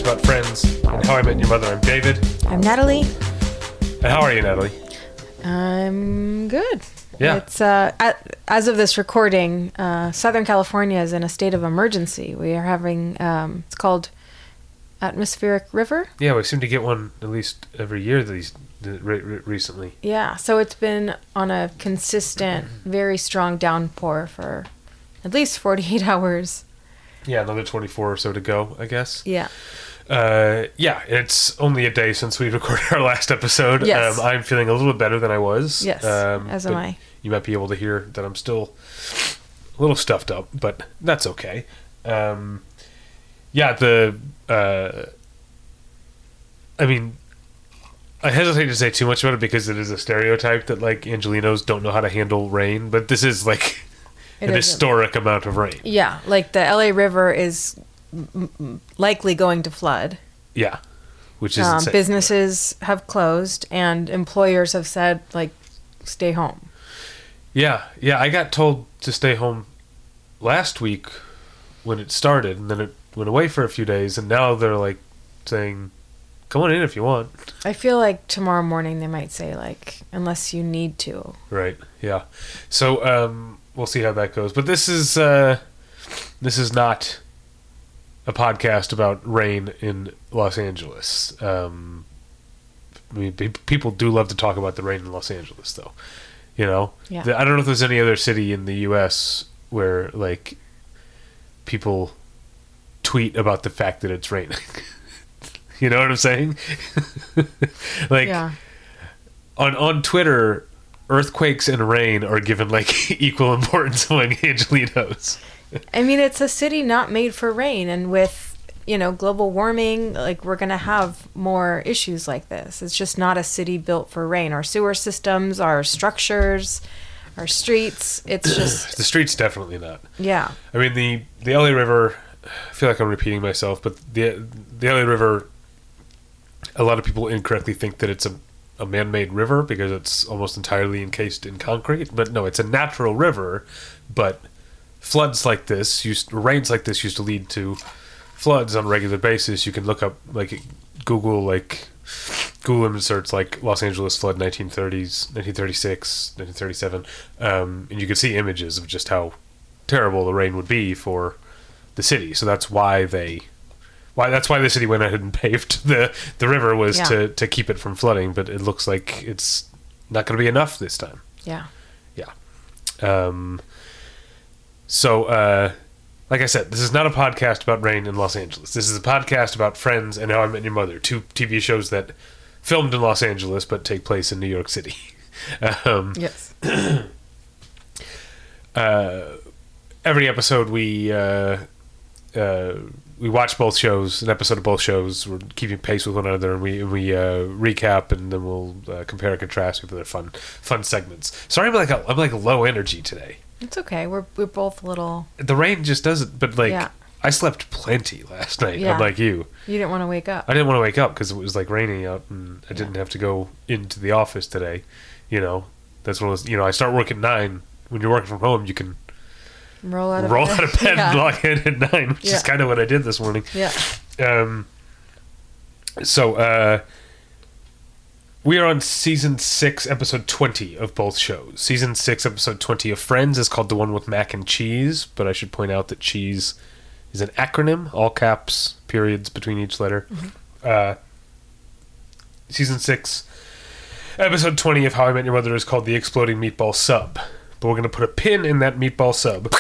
about friends and How I Met Your Mother. I'm David. I'm Natalie. And how are you, Natalie? I'm good. Yeah. It's as of this recording, Southern California is in a state of emergency. We are having it's called atmospheric river. Yeah, we seem to get one at least every year recently. Yeah, so it's been on a consistent, very strong downpour for at least 48 hours. Yeah, another 24 or so to go, I guess. Yeah. Yeah, it's only a day since we recorded our last episode. Yes. I'm feeling a little bit better than I was. Yes, as am I. You might be able to hear that I'm still a little stuffed up, but that's okay. I mean, I hesitate to say too much about it because it is a stereotype that, like, Angelinos don't know how to handle rain, but this is, like, an historic amount of rain. Yeah, like the LA River is likely going to flood. Yeah, which is insane. Businesses have closed and employers have said, like, stay home. Yeah, I got told to stay home last week when it started, and then it went away for a few days, and now they're, like, saying, come on in if you want. I feel like tomorrow morning they might say, like, unless you need to. Right, yeah. So, we'll see how that goes. But this is not a podcast about rain in Los Angeles. I mean, people do love to talk about the rain in Los Angeles, though. You know? Yeah. I don't know if there's any other city in the U.S. where, like, people tweet about the fact that it's raining. You know what I'm saying? Like, yeah. On Twitter, earthquakes and rain are given, like, equal importance among Angelinos. I mean, it's a city not made for rain, and with, global warming, like, we're going to have more issues like this. It's just not a city built for rain. Our sewer systems, our structures, our streets, it's just... The streets, definitely not. Yeah. I mean, the LA River, I feel like I'm repeating myself, but the LA River, a lot of people incorrectly think that it's a man-made river because it's almost entirely encased in concrete. But no, it's a natural river, but floods like this, rains like this used to lead to floods on a regular basis. You can look up, like, Google image search, like, Los Angeles flood 1930s, 1936, 1937, and you can see images of just how terrible the rain would be for the city. So that's why the city went ahead and paved the river was to keep it from flooding, but it looks like it's not going to be enough this time. Yeah. So, like I said, this is not a podcast about rain in Los Angeles. This is a podcast about Friends and How I Met Your Mother, two TV shows that filmed in Los Angeles but take place in New York City. Yes. Every episode we watch both shows, an episode of both shows. We're keeping pace with one another, and we recap, and then we'll compare and contrast with other fun segments. Sorry, I'm like low energy today. It's okay. We're both a little... The rain just doesn't... But, like, yeah. I slept plenty last night, unlike you. You didn't want to wake up. I didn't want to wake up because it was, like, raining out, and I didn't have to go into the office today. That's one of those... I start work at 9. When you're working from home, you can... Roll out of bed and log in at 9, which is kind of what I did this morning. Yeah. So, we are on Season 6, Episode 20 of both shows. Season 6, Episode 20 of Friends is called the one with mac and cheese, but I should point out that cheese is an acronym, all caps, periods between each letter. Mm-hmm. Season 6, Episode 20 of How I Met Your Mother is called the Exploding Meatball Sub. But we're going to put a pin in that meatball sub.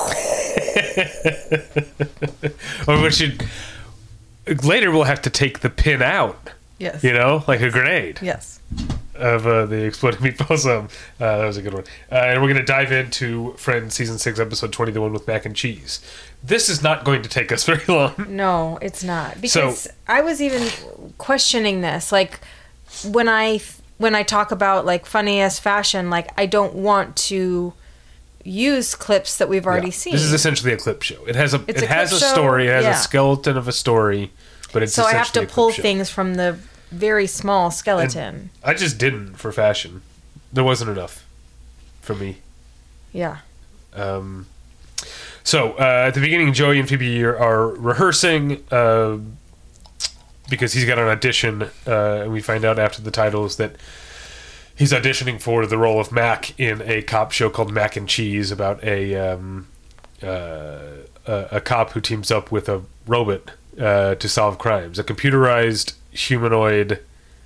Or we should... Later we'll have to take the pin out. Yes. Like a grenade. Yes. Of the Exploding Meatball Sub. That was a good one. And we're going to dive into Friends Season 6, Episode 20, the one with mac and cheese. This is not going to take us very long. No, it's not. Because I was even questioning this. Like, when I talk about, like, funniest fashion, like, I don't want to use clips that we've already seen. This is essentially a clip show. It has a story. It has a skeleton of a story, but it's essentially a clip show. So I have to pull things from the very small skeleton. And I just didn't for fashion. There wasn't enough for me. Yeah. So at the beginning, Joey and Phoebe are rehearsing because he's got an audition, and we find out after the titles that he's auditioning for the role of Mac in a cop show called Mac and Cheese about a cop who teams up with a robot to solve crimes. A computerized humanoid,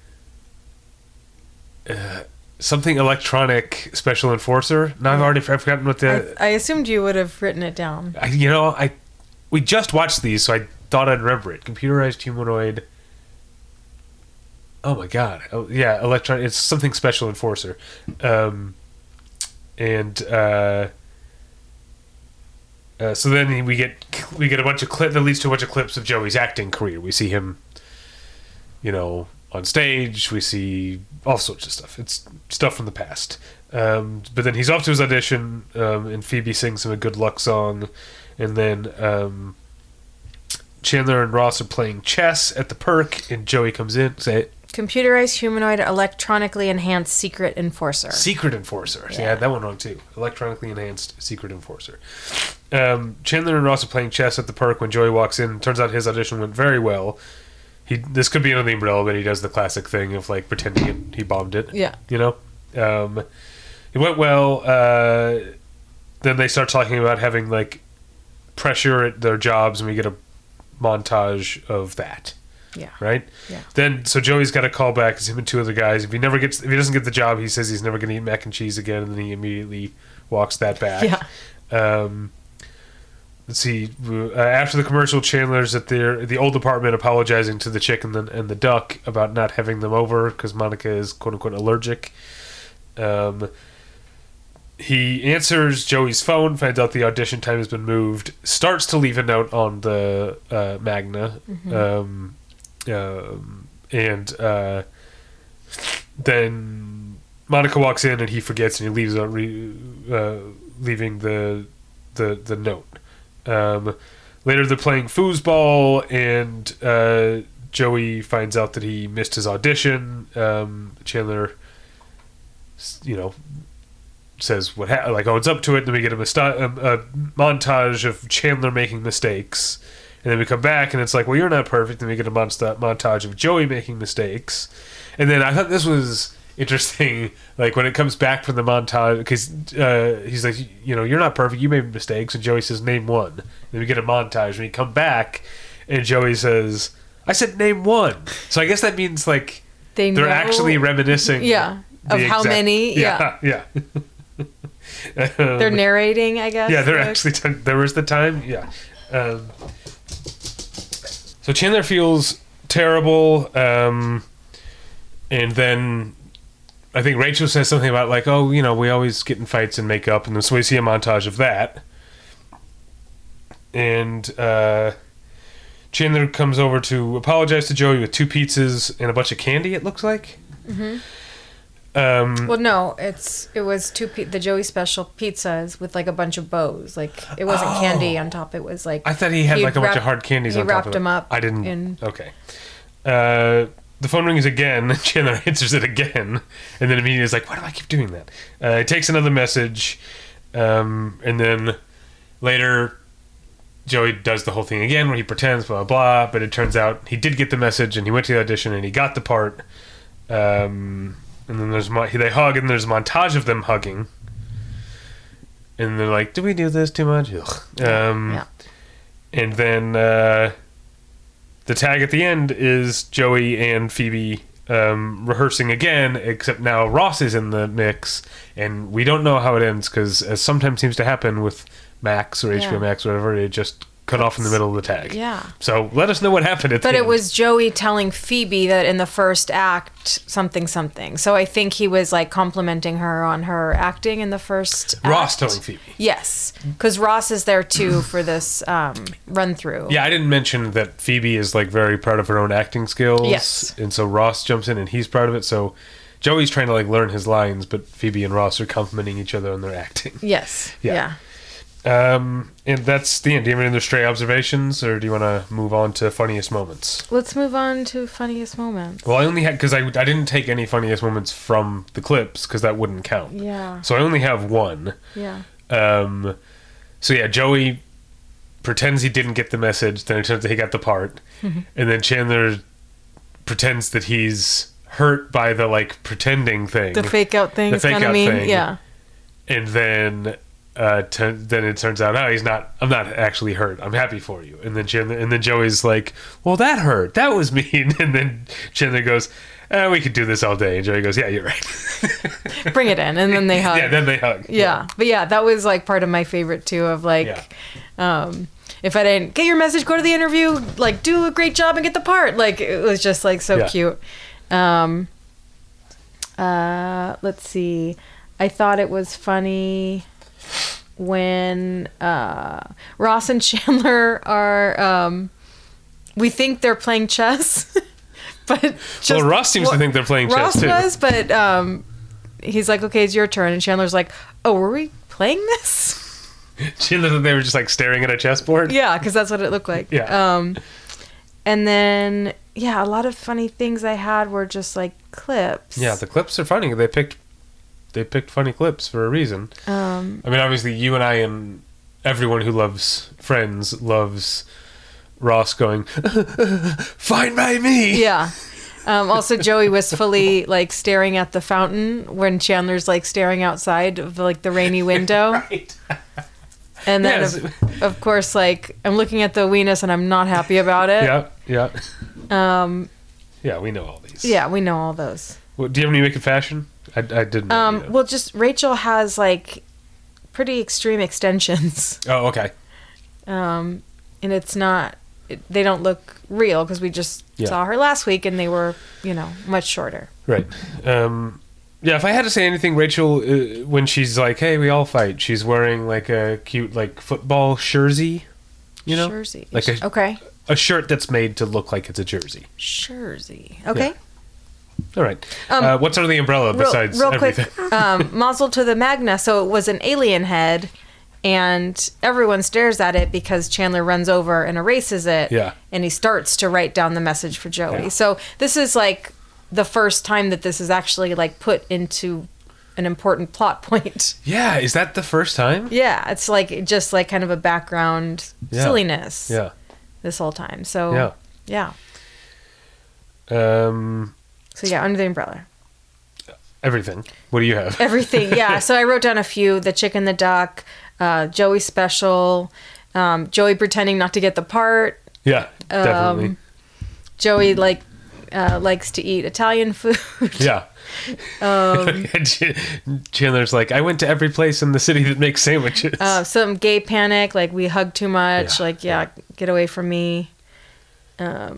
something electronic special enforcer. Now I've forgotten what the. I assumed you would have written it down. We just watched these, so I thought I'd remember it. Computerized humanoid. Oh my god! Oh, yeah, electronic. It's something special enforcer, so then we get a bunch of that leads to a bunch of clips of Joey's acting career. We see him, on stage. We see all sorts of stuff. It's stuff from the past. But then he's off to his audition, and Phoebe sings him a good luck song, and then Chandler and Ross are playing chess at the Perk, and Joey comes in. Say it. Computerized humanoid electronically enhanced secret enforcer. Secret enforcer. Yeah, I had that one wrong too. Electronically enhanced secret enforcer. Chandler and Ross are playing chess at the Perk when Joey walks in. Turns out his audition went very well. This could be under the umbrella, but he does the classic thing of pretending he bombed it. Yeah. It went well. Then they start talking about having pressure at their jobs, and we get a montage of that. Yeah. Right? Yeah. Then So Joey's got a call back. It's him and two other guys. If he doesn't get the job, he says he's never going to eat mac and cheese again, and then he immediately walks that back. Yeah. Let's see. After the commercial, Chandler's at the old apartment apologizing to the chick and the duck about not having them over because Monica is quote unquote allergic. He answers Joey's phone, finds out the audition time has been moved, starts to leave a note on the Magna. Mm-hmm. And then Monica walks in and he forgets and he leaves leaving the note. Later they're playing foosball and Joey finds out that he missed his audition. Chandler, says it's up to it. And then we get a montage of Chandler making mistakes. And then we come back, and it's well, you're not perfect. And we get a montage of Joey making mistakes. And then I thought this was interesting, when it comes back from the montage, because he's like, you're not perfect. You made mistakes. And Joey says, name one. And then we get a montage. And we come back, and Joey says, I said name one. So I guess that means, they're actually reminiscing. Yeah. Of how many. Yeah. Yeah. They're narrating, I guess. Yeah, they're actually... there was the time. Yeah. So Chandler feels terrible, and then I think Rachel says something about we always get in fights and make up, and so we see a montage of that. And Chandler comes over to apologize to Joey with 2 pizzas and a bunch of candy, it looks like. Mm-hmm. Well, no, it was the Joey special pizzas with a bunch of bows. It wasn't candy on top. It was I thought he had a bunch of hard candies on top of it. He wrapped them up. I didn't. Okay. The phone rings again. Chandler answers it again, and then immediately is why do I keep doing that? He takes another message, and then later Joey does the whole thing again where he pretends blah blah blah, but it turns out he did get the message and he went to the audition and he got the part. And then they hug, and there's a montage of them hugging. And they're like, "Did we do this too much?" Yeah. And then the tag at the end is Joey and Phoebe rehearsing again, except now Ross is in the mix, and we don't know how it ends because, as sometimes seems to happen with Max or HBO Max or whatever, it just cut off in the middle of the tag. Yeah. So let us know what happened at the end. But it was Joey telling Phoebe that in the first act, something. So I think he was complimenting her on her acting in the first act. Ross telling Phoebe. Yes. Because Ross is there too for this run through. Yeah, I didn't mention that Phoebe is very proud of her own acting skills. Yes. And so Ross jumps in and he's proud of it. So Joey's trying to learn his lines, but Phoebe and Ross are complimenting each other on their acting. Yes. Yeah. And that's the end. Do you have any other stray observations, or do you want to move on to funniest moments? Let's move on to funniest moments. Well, I only had, because I didn't take any funniest moments from the clips, because that wouldn't count. Yeah. So I only have one. Yeah. So yeah, Joey pretends he didn't get the message, then it turns out he got the part, and then Chandler pretends that he's hurt by the like pretending thing, The fake out thing. The fake kind of out mean. thing. Yeah. and then then it turns out, oh, I'm not actually hurt. I'm happy for you. And then Joey's like, well, that hurt. That was mean. And then Chandler goes, we could do this all day. And Joey goes, yeah, you're right. Bring it in. And then they hug. Yeah, then they hug. Yeah. But yeah, that was like part of my favorite too of like, if I didn't get your message, go to the interview, like do a great job and get the part. Like it was just like so cute. Let's see. I thought it was funny when Ross and Chandler are we think they're playing chess. But well, Ross seems to think they're playing chess too. Ross was, but he's like, okay, it's your turn. And Chandler's like, oh, were we playing this? Chandler thought they were just like staring at a chessboard. Yeah, because that's what it looked like. Yeah. And then, yeah, a lot of funny things I had were just like clips. Yeah, the clips are funny. They picked funny clips for a reason. I mean, obviously, you and I and everyone who loves Friends loves Ross going, fine by me. Yeah. Also, Joey wistfully like staring at the fountain when Chandler's like staring outside of like the rainy window. Right. And then, of course, like I'm looking at the weenus and I'm not happy about it. Yeah. Yeah, we know all these. Yeah, we know all those. Well, do you have any Wicked fashion? I didn't know. Well, just Rachel has like pretty extreme extensions. Oh, okay. And it's not. They don't look real because we just saw her last week and they were, much shorter. Right. Yeah, if I had to say anything, Rachel, when she's like, hey, we all fight, she's wearing like a cute like football jersey, Jersey. Like a shirt that's made to look like it's a jersey. Jersey. Okay. Yeah. All right. What's under the umbrella besides real everything? Quick, Mazel to the Magna. So it was an alien head. And everyone stares at it because Chandler runs over and erases it. Yeah. And he starts to write down the message for Joey. Yeah. So this is like the first time that this is actually like put into an important plot point. Yeah. Is that the first time? Yeah. It's like just like kind of a background silliness. Yeah. This whole time. So yeah. So yeah, under the umbrella. Everything. What do you have? Everything. Yeah. So I wrote down a few: the chicken, the duck. Joey special, Joey pretending not to get the part. Yeah, definitely. Joey likes to eat Italian food. Yeah. Chandler's like, I went to every place in the city that makes sandwiches. Some gay panic, like we hug too much, get away from me. Yeah.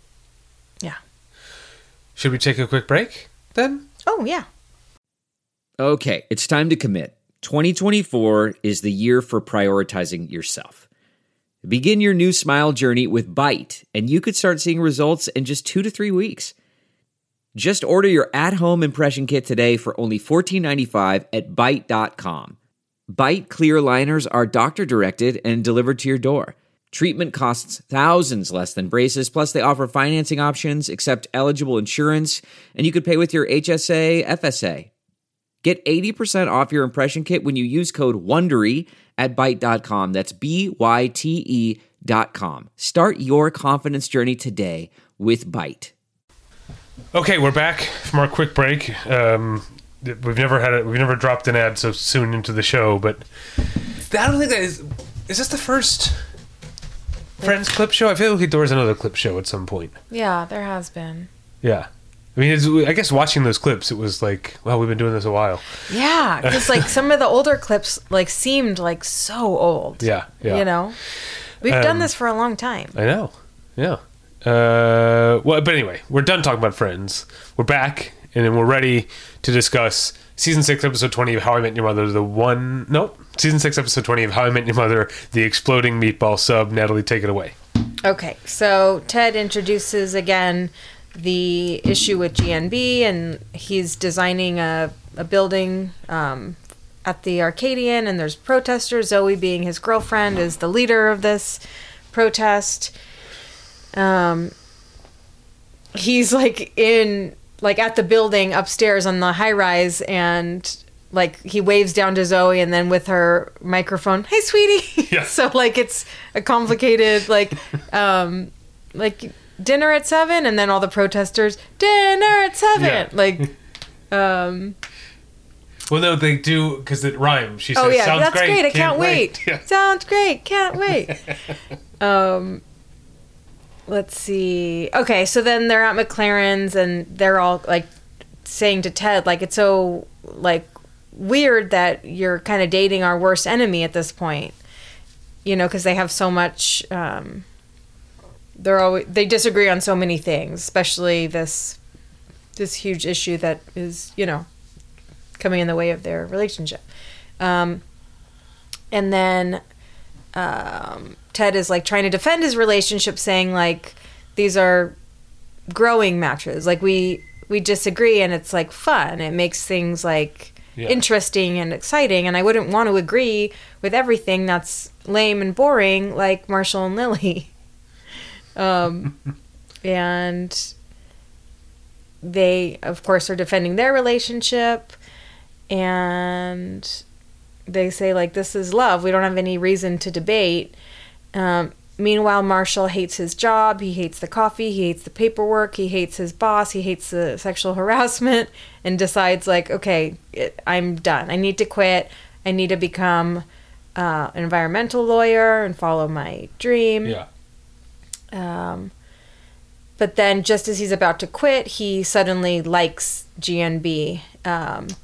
Should we take a quick break then? Oh yeah. Okay, it's time to commit. 2024 is the year for prioritizing yourself. Begin your new smile journey with Byte, and you could start seeing results in just 2 to 3 weeks. Just order your at-home impression kit today for only $14.95 at Byte.com. Byte clear liners are doctor-directed and delivered to your door. Treatment costs thousands less than braces, plus they offer financing options, accept eligible insurance, and you could pay with your HSA, FSA. Get 80% off your impression kit when you use code WONDERY at Byte.com. That's BYTE.com. Start your confidence journey today with Byte. Okay, we're back from our quick break. We've never dropped an ad so soon into the show, but I don't think that is this the first Friends clip show? I feel like there was another clip show at some point. Yeah, there has been. Yeah. I mean, I guess watching those clips, it was like, well, we've been doing this a while. Yeah, because like some of the older clips like seemed like so old. Yeah. We've done this for a long time. I know. Yeah. But anyway, we're done talking about Friends. We're back, and then we're ready to discuss Season 6, Episode 20 of How I Met Your Mother, Season 6, Episode 20 of How I Met Your Mother, the exploding meatball sub. Natalie, take it away. Okay, so Ted introduces again the issue with GNB, and he's designing a building at the Arcadian, and there's protesters. Zoe, being his girlfriend, is the leader of this protest. He's like at the building upstairs on the high rise, and like he waves down to Zoe, and then with her microphone, "Hey, sweetie." Yeah. So like it's a complicated dinner at 7, and then all the protesters, dinner at 7. Yeah. Like, Well, no, they do, because it rhymes. She says, oh yeah, sounds that's great. I can't wait. Yeah. Sounds great. Can't wait. Let's see. Okay, so then they're at McLaren's, and they're all like saying to Ted, like, it's so like weird that you're kind of dating our worst enemy at this point, you know, because they have so much. They disagree on so many things, especially this huge issue that is, you know, coming in the way of their relationship. And then Ted is like trying to defend his relationship, saying like, these are growing matches. Like we disagree, and it's like fun. It makes things like interesting and exciting. And I wouldn't want to agree with everything that's lame and boring, like Marshall and Lily. And they, of course, are defending their relationship, and they say like, this is love. We don't have any reason to debate. Meanwhile, Marshall hates his job. He hates the coffee. He hates the paperwork. He hates his boss. He hates the sexual harassment, and decides like, okay, I'm done. I need to quit. I need to become an environmental lawyer and follow my dream. Yeah. But then just as he's about to quit, he suddenly likes GNB. And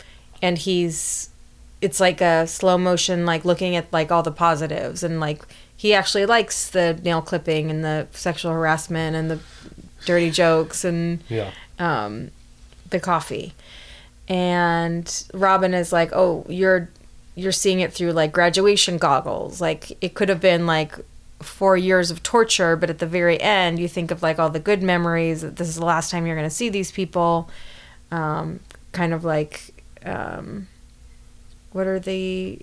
it's like a slow motion, like looking at like all the positives, and like he actually likes the nail clipping and the sexual harassment and the dirty jokes and the coffee. And Robin is like, oh, you're seeing it through like graduation goggles. Like it could have been like 4 years of torture, but at the very end you think of like all the good memories, that this is the last time you're going to see these people. Kind of like what are the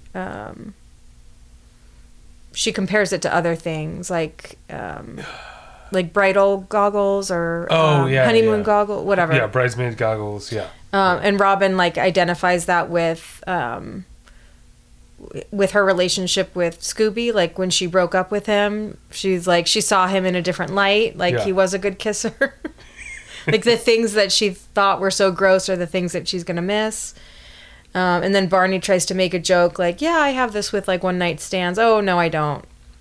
she compares it to other things like bridal goggles or honeymoon goggles, whatever. Yeah, bridesmaid goggles, yeah. And Robin like identifies that with her relationship with Scooby. Like when she broke up with him, she's like, she saw him in a different light. Like he was a good kisser. Like the things that she thought were so gross are the things that she's going to miss. And then Barney tries to make a joke like, yeah, I have this with like one night stands. Oh, no, I don't.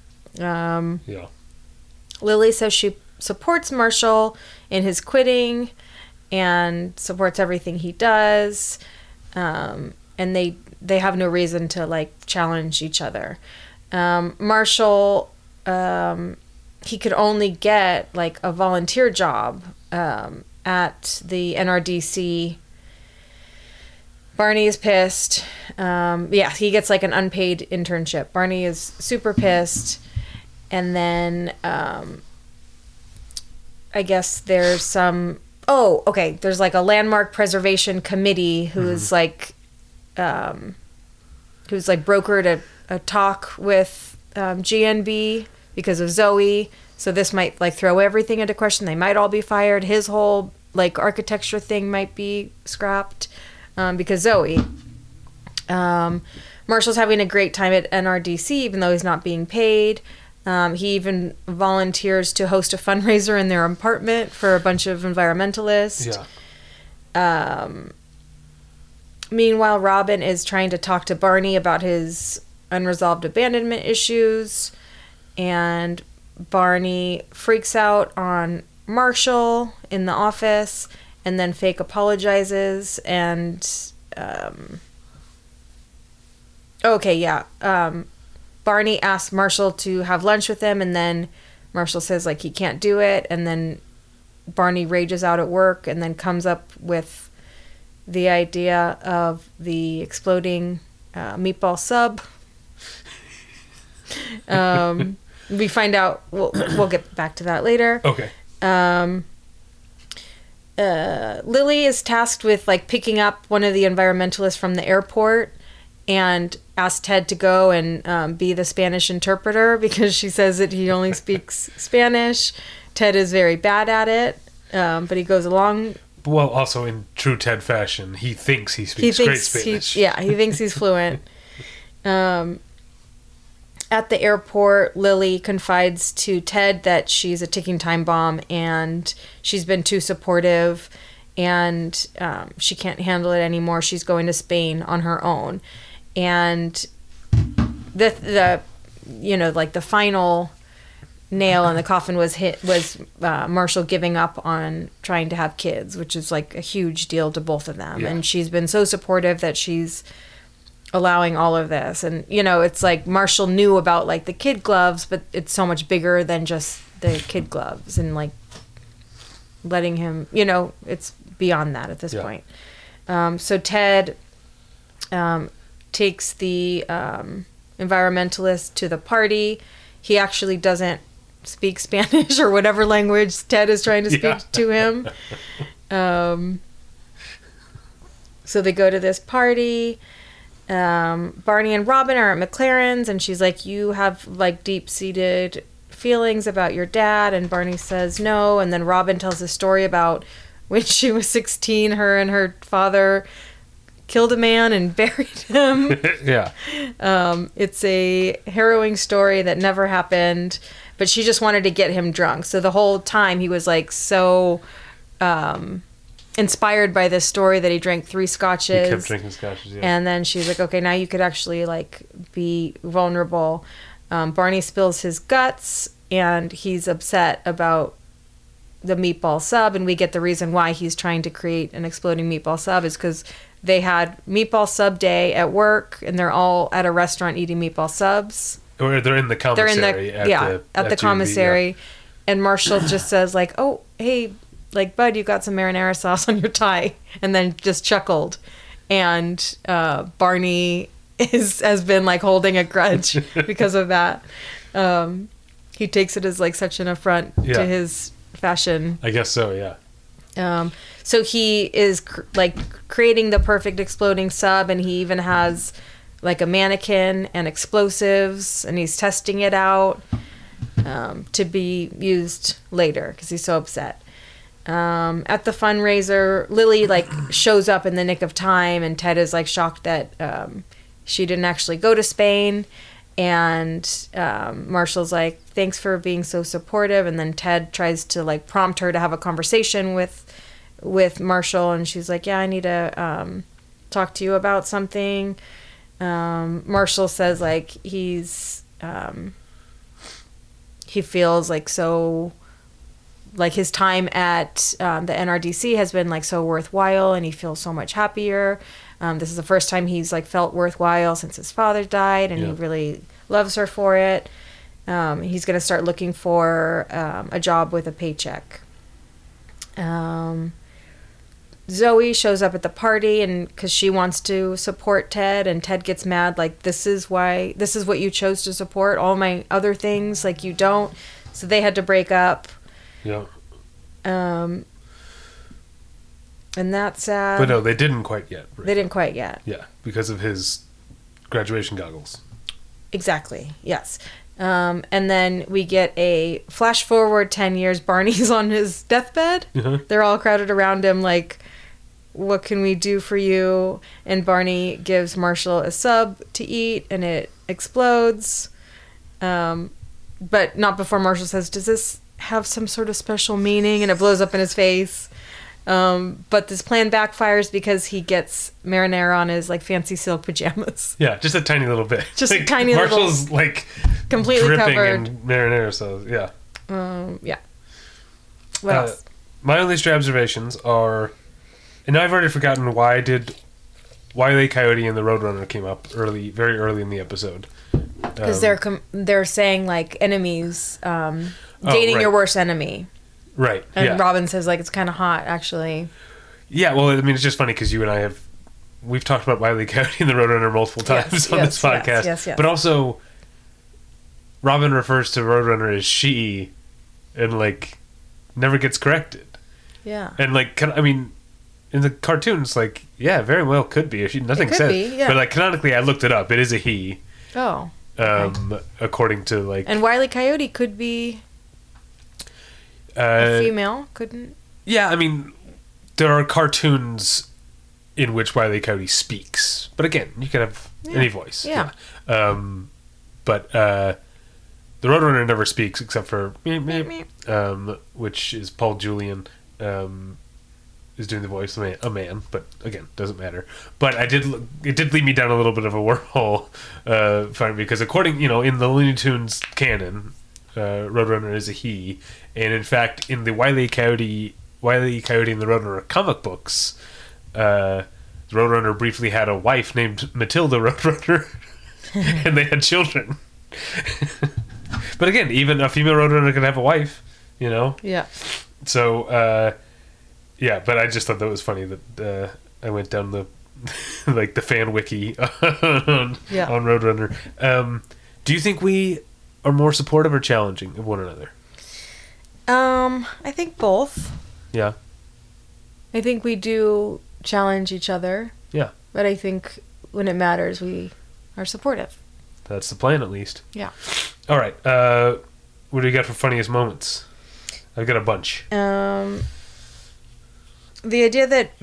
Lily says she supports Marshall in his quitting and supports everything he does. And they have no reason to like challenge each other. Marshall, he could only get like a volunteer job at the NRDC. Barney is pissed. He gets like an unpaid internship. Barney is super pissed. And then I guess there's some... Oh, okay. There's like a landmark preservation committee who's like brokered a talk with GNB because of Zoe. So this might like throw everything into question. They might all be fired. His whole like architecture thing might be scrapped. Because Zoe. Marshall's having a great time at NRDC, even though he's not being paid. He even volunteers to host a fundraiser in their apartment for a bunch of environmentalists. Yeah. Meanwhile, Robin is trying to talk to Barney about his unresolved abandonment issues. And Barney freaks out on Marshall in the office, and then fake apologizes, and Barney asks Marshall to have lunch with him, and then Marshall says like he can't do it, and then Barney rages out at work and then comes up with the idea of the exploding meatball sub. We find out, we'll get back to that later. Okay. Lily is tasked with like picking up one of the environmentalists from the airport and asks Ted to go and be the Spanish interpreter because she says that he only speaks Spanish. Ted is very bad at it, but he goes along. Well, also in true Ted fashion, he thinks he speaks great Spanish. He thinks he's fluent. At At the airport, Lily confides to Ted that she's a ticking time bomb and she's been too supportive and she can't handle it anymore. She's going to Spain on her own. And the final nail in the coffin was Marshall giving up on trying to have kids, which is like a huge deal to both of them. Yeah. And she's been so supportive that she's allowing all of this. And it's like Marshall knew about like the kid gloves, but it's so much bigger than just the kid gloves, and like letting him, it's beyond that at this point. So Ted takes the environmentalist to the party. He actually doesn't speak Spanish or whatever language Ted is trying to speak to him. So they go to this party. Barney and Robin are at McLaren's, and she's like, you have like deep-seated feelings about your dad, and Barney says no. And then Robin tells a story about when she was 16, her and her father killed a man and buried him. Yeah. It's a harrowing story that never happened, but she just wanted to get him drunk. So the whole time he was like so inspired by this story that he drank 3 scotches. He kept drinking scotches, yeah. And then she's like, okay, now you could actually like be vulnerable. Barney spills his guts and he's upset about the meatball sub, and we get the reason why he's trying to create an exploding meatball sub is because they had meatball sub day at work, and they're all at a restaurant eating meatball subs. Or they're in the commissary. At the commissary. Yeah. And Marshall just says like, oh, hey, like, bud, you got some marinara sauce on your tie, and then just chuckled. And Barney has been like holding a grudge because of that. He takes it as like such an affront to his fashion. I guess so, yeah. So he is creating the perfect exploding sub, and he even has like a mannequin and explosives, and he's testing it out to be used later because he's so upset. At the fundraiser, Lily like shows up in the nick of time, and Ted is like shocked that she didn't actually go to Spain. And Marshall's like, thanks for being so supportive. And then Ted tries to like prompt her to have a conversation with Marshall, and she's like, yeah, I need to talk to you about something. Marshall says like he feels like so like his time at the NRDC has been like so worthwhile, and he feels so much happier. This is the first time he's like felt worthwhile since his father died, and he really loves her for it. He's going to start looking for a job with a paycheck. Zoe shows up at the party, and because she wants to support Ted, and Ted gets mad like, this is what you chose to support, all my other things like you don't. So they had to break up. Yeah. And that's sad. But no, they didn't quite yet. They didn't quite yet. Yeah, because of his graduation goggles. Exactly, yes. And then we get a flash forward 10 years. Barney's on his deathbed. Uh-huh. They're all crowded around him like, what can we do for you? And Barney gives Marshall a sub to eat, and it explodes. But not before Marshall says, does this have some sort of special meaning? And it blows up in his face. But this plan backfires because he gets marinara on his like fancy silk pajamas. Yeah, just a tiny little bit. Just like, a tiny Marshall's little. like completely dripping covered. in marinara sauce. Yeah. Yeah. What else? My only extra observations are, and I've already forgotten why Wile E. Coyote and the Roadrunner came up very early in the episode. Because they're saying like enemies, dating your worst enemy. Right. And Robin says like it's kind of hot actually. Yeah, well, I mean, it's just funny because you and I we've talked about Wile E. Coyote and the Roadrunner multiple times on this podcast. Yes. But also, Robin refers to Roadrunner as she, and like never gets corrected. Yeah. And like, I mean, in the cartoons, like, yeah, very well could be. Nothing says. Yeah. But like canonically, I looked it up. It is a he. Oh. According to like. And Wile E. Coyote could be. A female, couldn't. Yeah, I mean, there are cartoons in which Wile E. Coyote speaks, but again, you can have any voice. Yeah. But the Roadrunner never speaks except for meep, meep, which is Paul Julian is doing the voice of a man, but again, doesn't matter. But it did lead me down a little bit of a wormhole, because according, in the Looney Tunes canon, Roadrunner is a he, and in fact, in the Wile E. Coyote and the Roadrunner comic books, Roadrunner briefly had a wife named Matilda Roadrunner, and they had children. But again, even a female Roadrunner can have a wife, Yeah. So, but I just thought that was funny that I went down the the fan wiki on Roadrunner. Do you think we are more supportive or challenging of one another? I think both. Yeah. I think we do challenge each other. Yeah. But I think when it matters, we are supportive. That's the plan, at least. Yeah. All right. What do you got for funniest moments? I've got a bunch. The idea that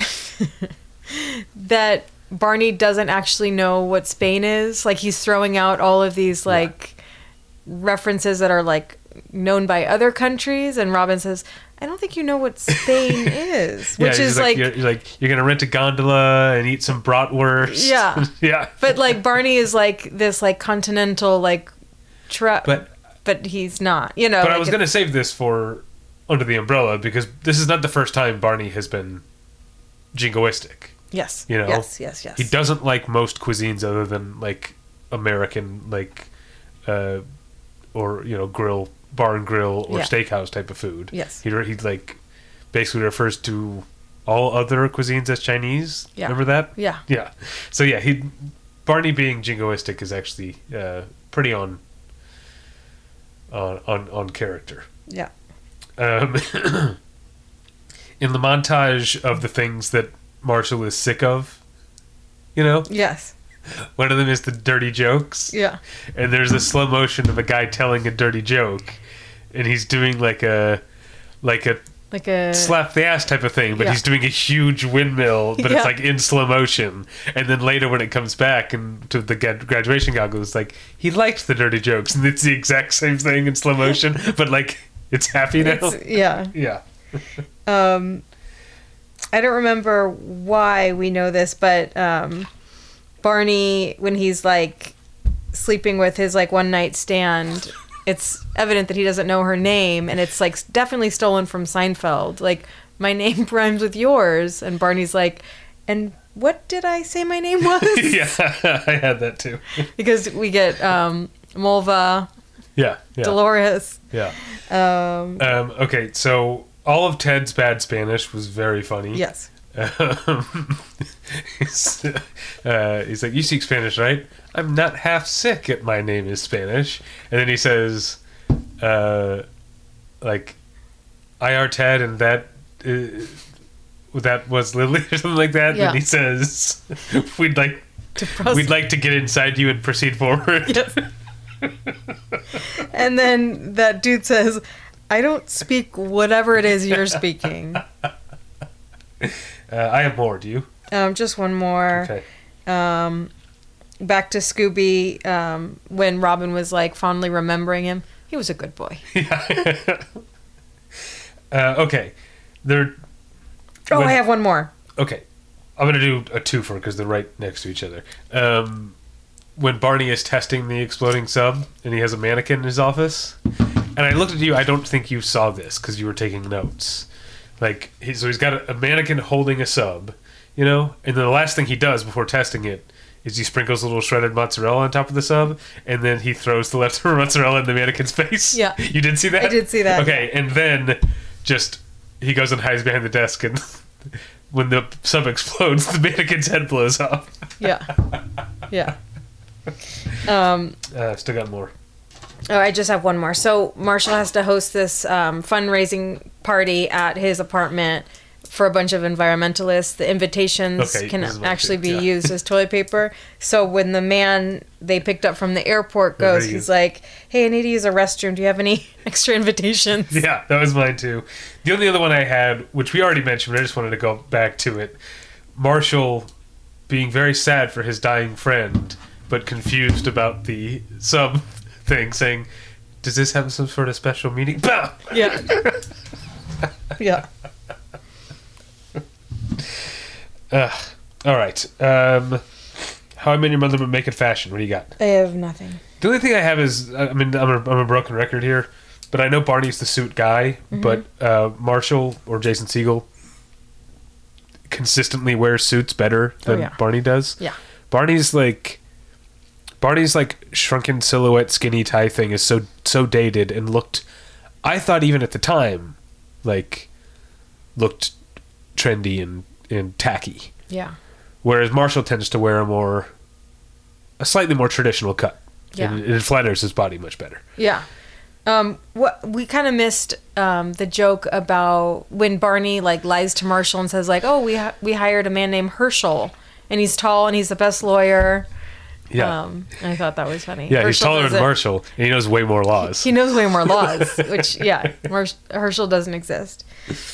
that Barney doesn't actually know what Spain is, like he's throwing out all of these references that are known by other countries, and Robin says, "I don't think you know what Spain is," which is you're gonna rent a gondola and eat some bratwurst. Yeah, yeah. But Barney is this continental but he's not. But I was gonna save this for Under the Umbrella, because this is not the first time Barney has been jingoistic. Yes. Yes. He doesn't like most cuisines other than American or grill, bar and grill, or steakhouse type of food. Yes. He basically refers to all other cuisines as Chinese. Yeah. Remember that? Yeah. Yeah. So Barney being jingoistic is actually pretty on character. Yeah. In the montage of the things that Marshall is sick of, Yes. one of them is the dirty jokes. Yeah. And there's a slow motion of a guy telling a dirty joke, and he's doing like a slap the ass type of thing, but he's doing a huge windmill, but it's in slow motion. And then later when it comes back and to the graduation goggles, he liked the dirty jokes, and it's the exact same thing in slow motion, but it's happy now. Yeah. I don't remember why we know this, but Barney, when he's sleeping with his one night stand, it's evident that he doesn't know her name, and it's definitely stolen from Seinfeld. My name rhymes with yours, and Barney's and what did I say my name was? Yeah, I had that too. Because we get Mulva, Dolores. Yeah. Okay, so all of Ted's bad Spanish was very funny. Yes. He's you speak Spanish, right? I'm not half sick at my name is Spanish. And then he says, IR Ted, and that was Lily or something like that. Yeah. And he says, we'd like to get inside you and proceed forward. Yes. And then that dude says, I don't speak whatever it is you're speaking. I have more. Do you? Just one more. Okay. Back to Scooby, when Robin was fondly remembering him. He was a good boy. Yeah. Okay. I have one more. Okay. I'm going to do a twofer because they're right next to each other. When Barney is testing the exploding sub and he has a mannequin in his office, and I looked at you, I don't think you saw this because you were taking notes. So he's got a mannequin holding a sub, and then the last thing he does before testing it is he sprinkles a little shredded mozzarella on top of the sub, and then he throws the leftover mozzarella in the mannequin's face. Yeah. You did see that? I did see that. Okay, and then he goes and hides behind the desk, and when the sub explodes, the mannequin's head blows off. Yeah. Yeah. Still got more. Oh, I just have one more. So Marshall has to host this fundraising party at his apartment for a bunch of environmentalists. The invitations can actually be used as toilet paper. So when the man they picked up from the airport goes, he's like, hey, I need to use a restroom. Do you have any extra invitations? Yeah, that was mine too. The only other one I had, which we already mentioned, but I just wanted to go back to it. Marshall being very sad for his dying friend, but confused about the sub thing, saying, "Does this have some sort of special meaning?" Bah! Yeah. Yeah. All right. How I Met Your Mother, but make it fashion. What do you got? I have nothing. The only thing I have is, I mean, I'm a broken record here, but I know Barney's the suit guy, but Marshall or Jason Segel consistently wears suits better than Barney does. Yeah. Barney's like shrunken silhouette skinny tie thing is so dated and looked, I thought even at the time, like looked trendy and tacky. Yeah. Whereas Marshall tends to wear a slightly more traditional cut. Yeah. And it flatters his body much better. Yeah. What we kind of missed the joke about when Barney like lies to Marshall and says like, "Oh, we hired a man named Herschel, and he's tall and he's the best lawyer." Yeah. I thought that was funny. Yeah, he's taller than Marshall, and he knows way more laws. He knows way more laws, which Herschel doesn't exist.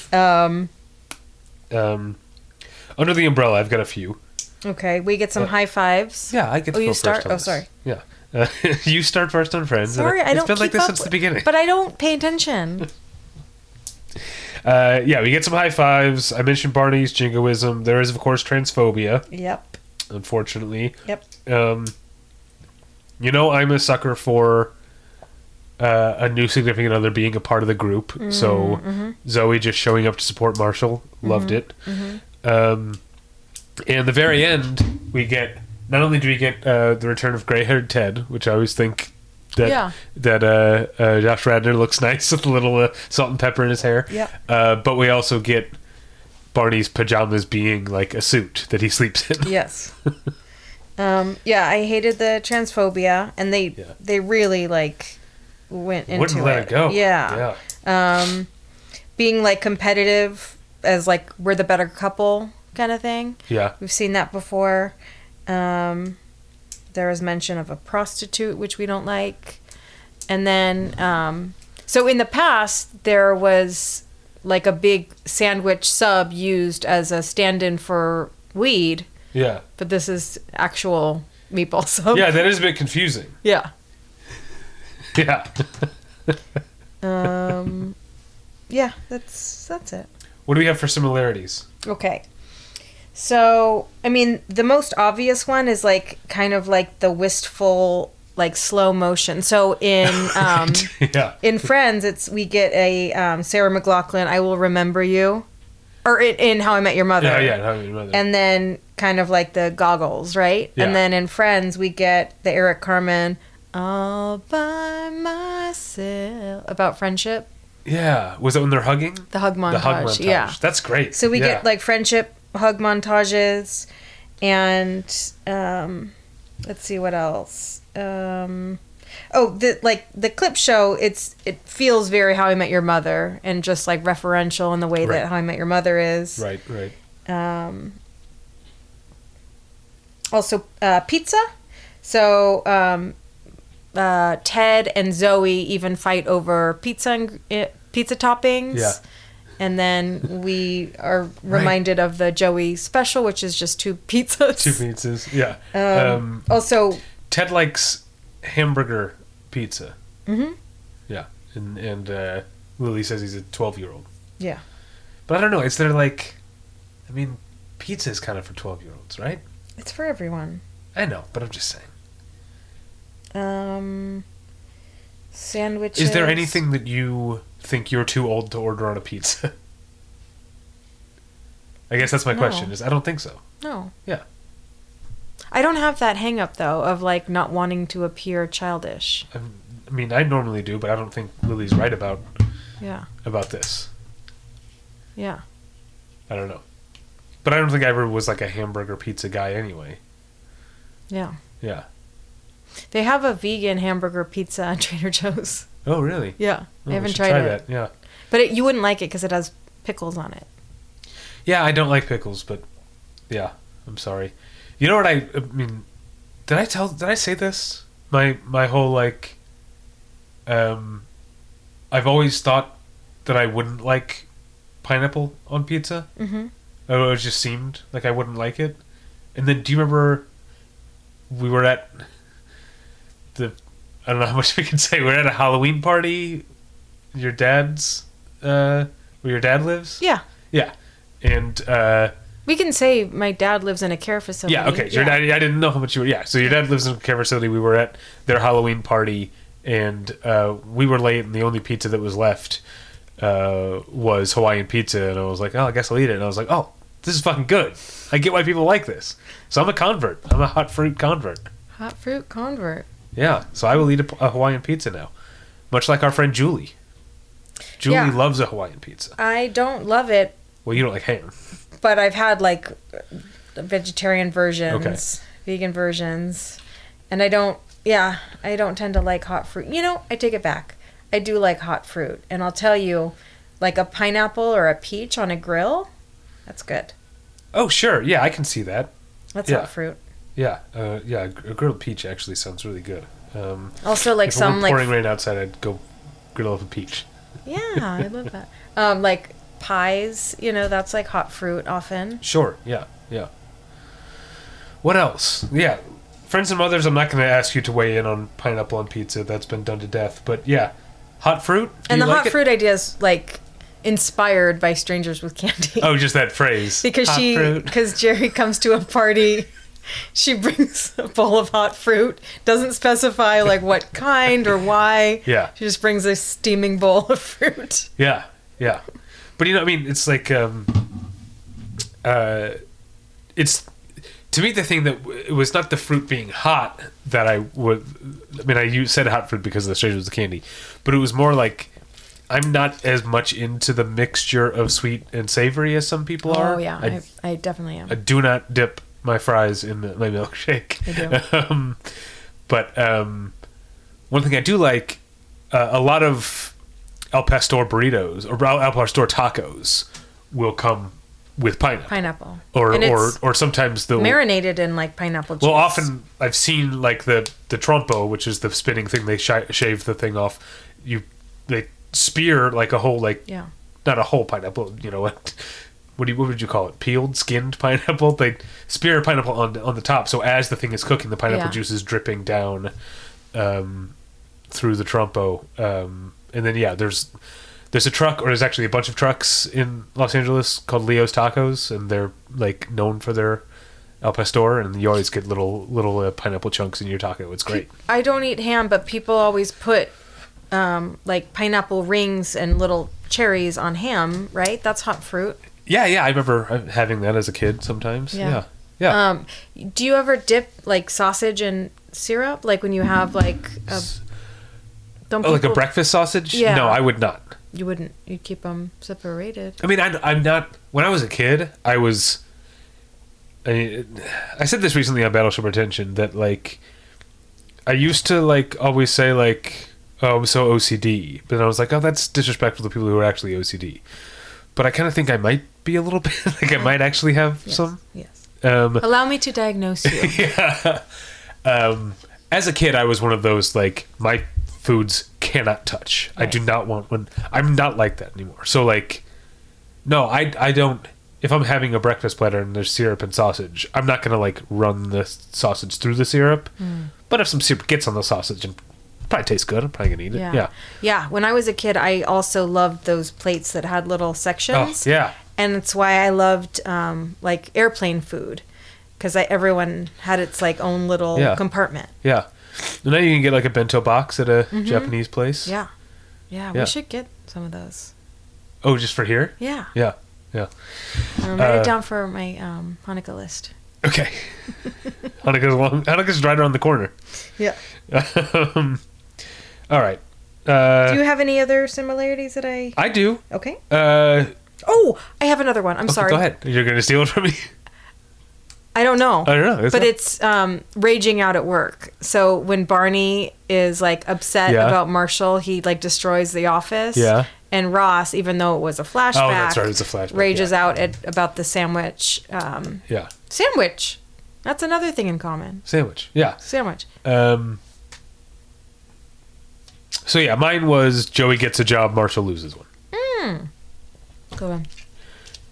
Under the umbrella, I've got a few. Okay, we get some high fives. Yeah, I get to go you first start? on Oh, this. sorry. Yeah. You start first on Friends. Sorry, I don't It's been like keep this up since the with- beginning. But I don't pay attention. Yeah, we get some high fives. I mentioned Barney's jingoism. There is, of course, transphobia, Yep. unfortunately. Yep. You know, I'm a sucker for a new significant other being a part of the group. So Zoe just showing up to support Marshall, loved it. And the very end, we get, not only do we get the return of gray-haired Ted, which I always think that Josh Radnor looks nice with a little salt and pepper in his hair. Yeah. But we also get Barney's pajamas being like a suit that he sleeps in. Yes. I hated the transphobia, and they really like went into Wouldn't let it go. Yeah. Being like competitive as like we're the better couple kind of thing. Yeah. We've seen that before. There was mention of a prostitute, which we don't like. And then, so in the past, there was like a big sandwich sub used as a stand-in for weed. Yeah. But this is actual meatball sub. Yeah, that is a bit confusing. Yeah. Yeah. Yeah, that's it. What do we have for similarities? Okay. So, I mean, the most obvious one is like kind of like the wistful, like slow motion. So in Yeah. in Friends, we get a Sarah McLachlan, "I Will Remember You," or in How I Met Your Mother. Yeah, How I Met Your Mother. And then kind of like the goggles, right? Yeah. And then in Friends, we get the Eric Carmen, "All by Myself," about friendship. Yeah. Was it when they're hugging? The hug montage. The hug montage. Yeah. That's great. So we Yeah. get like friendship hug montages, and let's see what else. The clip show. It feels very How I Met Your Mother, and just like referential in the way Right. that How I Met Your Mother is. Right. Also, pizza. So Ted and Zoe even fight over pizza toppings. Yeah. And then we are reminded of the Joey special, which is just 2 pizzas. 2 pizzas. Yeah. Also, Ted likes hamburger pizza. Mm-hmm. Yeah. And Lily says he's a 12-year-old. yeah. But I don't know. Is there like, I mean, pizza is kind of for 12-year-olds, right? It's for everyone. I know, but I'm just saying. Sandwiches. Is there anything that you think you're too old to order on a pizza? I guess that's my No. question. I don't think so. No. Yeah. I don't have that hang up, though, of like not wanting to appear childish. I mean, I normally do, but I don't think Lily's right about Yeah. this. Yeah. I don't know. But I don't think I ever was like a hamburger pizza guy anyway. Yeah. Yeah. They have a vegan hamburger pizza at Trader Joe's. Oh, really? Yeah. Oh, I we haven't should tried try it. that. Yeah. But you wouldn't like it because it has pickles on it. Yeah, I don't like pickles, but yeah, I'm sorry. You know what I mean? Did I say this? My whole like, I've always thought that I wouldn't like pineapple on pizza. Mm-hmm. It just seemed like I wouldn't like it. And then, do you remember we were at the, I don't know how much we can say. We're at a Halloween party. Your dad's, where your dad lives. Yeah. Yeah, and We can say my dad lives in a care facility. yeah, okay. So your dad, I didn't know how much you were. Yeah, so your dad lives in a care facility. We were at their Halloween party, and we were late, and the only pizza that was left was Hawaiian pizza, and I was like, oh, I guess I'll eat it. And I was like, oh, this is fucking good. I get why people like this. So I'm a convert. I'm a hot fruit convert. Hot fruit convert. Yeah, so I will eat a Hawaiian pizza now, much like our friend Julie. Julie Yeah. loves a Hawaiian pizza. I don't love it, Well, you don't like ham. but I've had like vegetarian versions, vegan versions, and I don't tend to like hot fruit. You know, I take it back. I do like hot fruit, and I'll tell you, like a pineapple or a peach on a grill, that's good. Oh, sure. Yeah, I can see that. That's Yeah. hot fruit. Yeah, yeah. A grilled peach actually sounds really good. Also, like if it some were like pouring rain outside, I'd go grill up a peach. yeah, I love that. Like pies, you know, that's like hot fruit often. Sure. Yeah. Yeah. What else? Yeah. Friends and mothers, I'm not going to ask you to weigh in on pineapple on pizza. That's been done to death. But yeah, hot fruit. Do And you the like hot it? fruit idea is like inspired by Strangers with Candy. Oh, just that phrase. because hot fruit. because Jerry comes to a party, she brings a bowl of hot fruit, doesn't specify like what kind or why. Yeah. She just brings a steaming bowl of fruit. Yeah. Yeah. But you know, I mean, it's like, it's, to me, the thing that it was not the fruit being hot that I would, I mean, said hot fruit because of the Strangers with Candy, but it was more like, I'm not as much into the mixture of sweet and savory as some people are. Oh yeah, I definitely am. I do not dip my fries in my milkshake. I do. But one thing I do like, a lot of Al Pastor burritos or Al Pastor tacos will come with pineapple. And it's Or sometimes they'll marinated in like pineapple juice. well, often I've seen like the trompo, which is the spinning thing. They shave the thing off. They spear like a whole yeah. not a whole pineapple. You know what? What would you call it? Peeled, skinned pineapple. They spear a pineapple on the top. So as the thing is cooking, the pineapple Yeah. juice is dripping down through the trompo. And then yeah, there's a truck, or there's actually a bunch of trucks in Los Angeles called Leo's Tacos, and they're like known for their Al Pastor, and you always get little pineapple chunks in your taco. It's great. I don't eat ham, but people always put like pineapple rings and little cherries on ham, right? That's hot fruit. Yeah, I remember having that as a kid sometimes. Yeah. Yeah. Do you ever dip like sausage in syrup, like when you have like a don't Oh, like a people- breakfast sausage? Yeah. No, I would not. You wouldn't. You'd keep them separated. I mean, I'm not. When I was a kid, I said this recently on Battleship Retention that like I used to like always say like, oh, I'm so OCD, but then I was like, oh, that's disrespectful to people who are actually OCD. But I kind of think I might be a little bit like I might actually have Yes. some. Yes. Um, Allow me to diagnose you. yeah. As a kid, I was one of those like my foods cannot touch. I do not want when I'm not like that anymore. So like, no, I don't. If I'm having a breakfast platter and there's syrup and sausage, I'm not gonna like run the sausage through the syrup. But if some syrup gets on the sausage and probably tastes good, I'm probably gonna eat it. Yeah. Yeah. When I was a kid, I also loved those plates that had little Oh sections. yeah. And it's why I loved like airplane food, because everyone had its like own little Yeah. compartment. Yeah. And now you can get like a bento box at a Japanese place. Yeah. Yeah. Yeah. We should get some of those. Oh, just for here? Yeah. Yeah. Yeah. Write it down for my Hanukkah list. Okay. Hanukkah's right around the corner. Yeah. All right. Do you have any other similarities that I? I do. Okay. Oh, I have another one. I'm sorry. Go ahead. You're going to steal it from me? I don't know. I don't know. But it's raging out at work. So when Barney is like upset Yeah. about Marshall, he like destroys the office. Yeah. And Ross, even though it was a flashback, Oh, that's right. It's a flashback. rages yeah. out about the sandwich. Yeah. Sandwich. That's another thing in common. Sandwich. Yeah. Sandwich. So yeah, mine was Joey gets a job, Marshall loses one. Go on.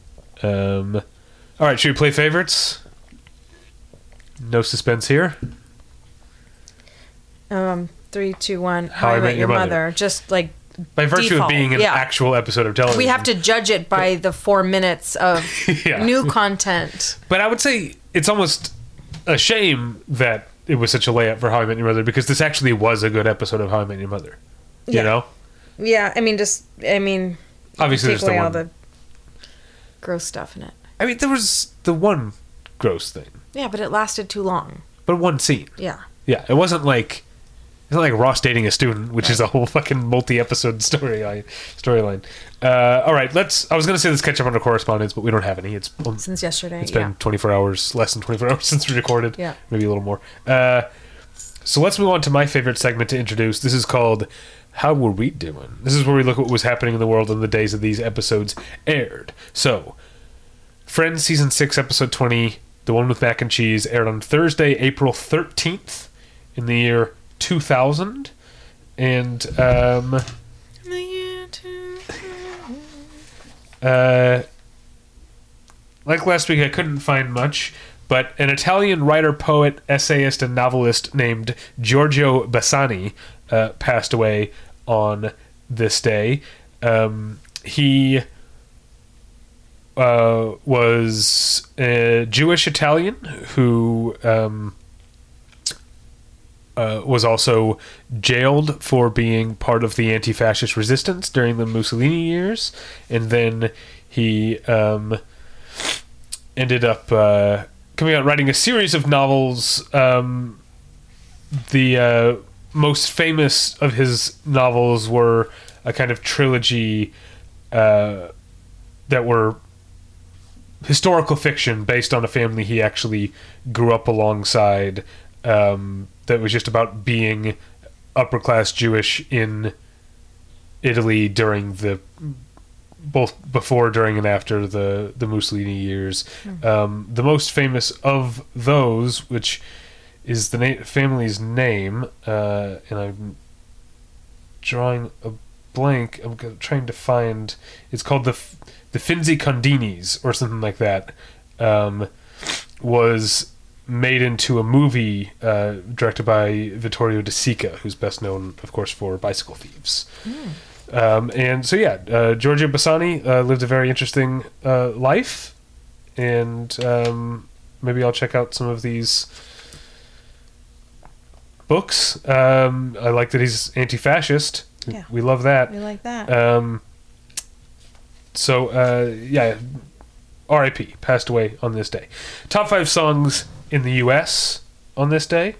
All right, should we play favorites? No suspense here. 3, 2, 1. How I Met Your Mother. Just like by virtue default. of being an actual episode of television. We have to judge it by the 4 minutes of Yeah. new content. But I would say it's almost a shame that it was such a layup for How I Met Your Mother, because this actually was a good episode of How I Met Your Mother. You know? Yeah, I mean, Obviously, take there's away the all one. the gross stuff in it. I mean, there was the one gross thing, Yeah, but it lasted too long. but one scene. Yeah. Yeah, it wasn't like Ross dating a student, which is a whole fucking multi-episode storyline. All right, I was going to say let's catch up on our correspondence, but we don't have any. It's Since yesterday. It's been 24 hours, less than 24 hours since we recorded. Yeah. Maybe a little more. So let's move on to my favorite segment to introduce. This is called How Were We Doing? This is where we look at what was happening in the world in the days that these episodes aired. So, Friends Season 6, Episode 20, the one with mac and cheese, aired on Thursday, April 13th in the year 2000. And, like last week, I couldn't find much, but an Italian writer, poet, essayist, and novelist named Giorgio Bassani passed away on this day. He was a Jewish Italian who was also jailed for being part of the anti-fascist resistance during the Mussolini years, and then he ended up coming out writing a series of novels. The most famous of his novels were a kind of trilogy that were historical fiction based on a family he actually grew up alongside, that was just about being upper-class Jewish in Italy during both before, during, and after the Mussolini years. The most famous of those, which is the family's name, and I'm drawing a blank. I'm trying to find. It's called the Finzi Condinis or something like that. Was made into a movie directed by Vittorio De Sica, who's best known, of course, for Bicycle Thieves. And so, yeah, Giorgio Bassani lived a very interesting life, and maybe I'll check out some of these books. I like that he's anti-fascist. Yeah. We love that. We like that. Yeah, R.I.P. passed away on this day. Top 5 songs in the U.S. on this day.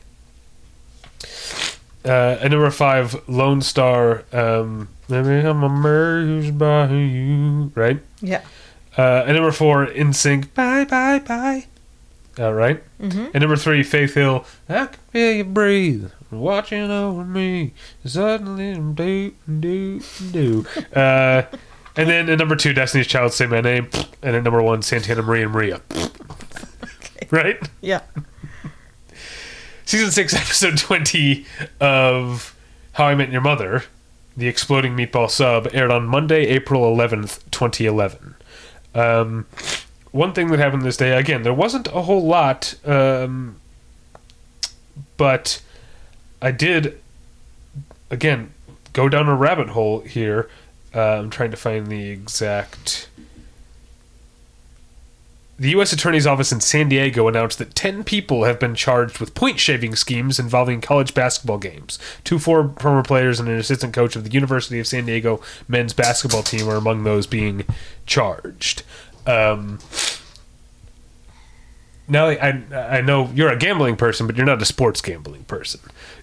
At number 5, Lone Star, Maybe I'm amazed by you, right? Yeah. And number 4, NSYNC, Bye Bye Bye. Right? Mm-hmm. And number 3, Faith Hill, I can feel you breathe, watching over me, suddenly do. And then at number 2, Destiny's Child, Say My Name. And at number 1, Santana Maria Maria. Okay. Right? Yeah. Season 6, Episode 20 of How I Met Your Mother, The Exploding Meatball Sub, aired on Monday, April 11th, 2011. One thing that happened this day, again, there wasn't a whole lot, but I did, again, go down a rabbit hole here. I'm trying to find the exact... The U.S. Attorney's Office in San Diego announced that 10 people have been charged with point-shaving schemes involving college basketball games. 2 former players and an assistant coach of the University of San Diego men's basketball team are among those being charged. Now, I know you're a gambling person, but you're not a sports gambling person.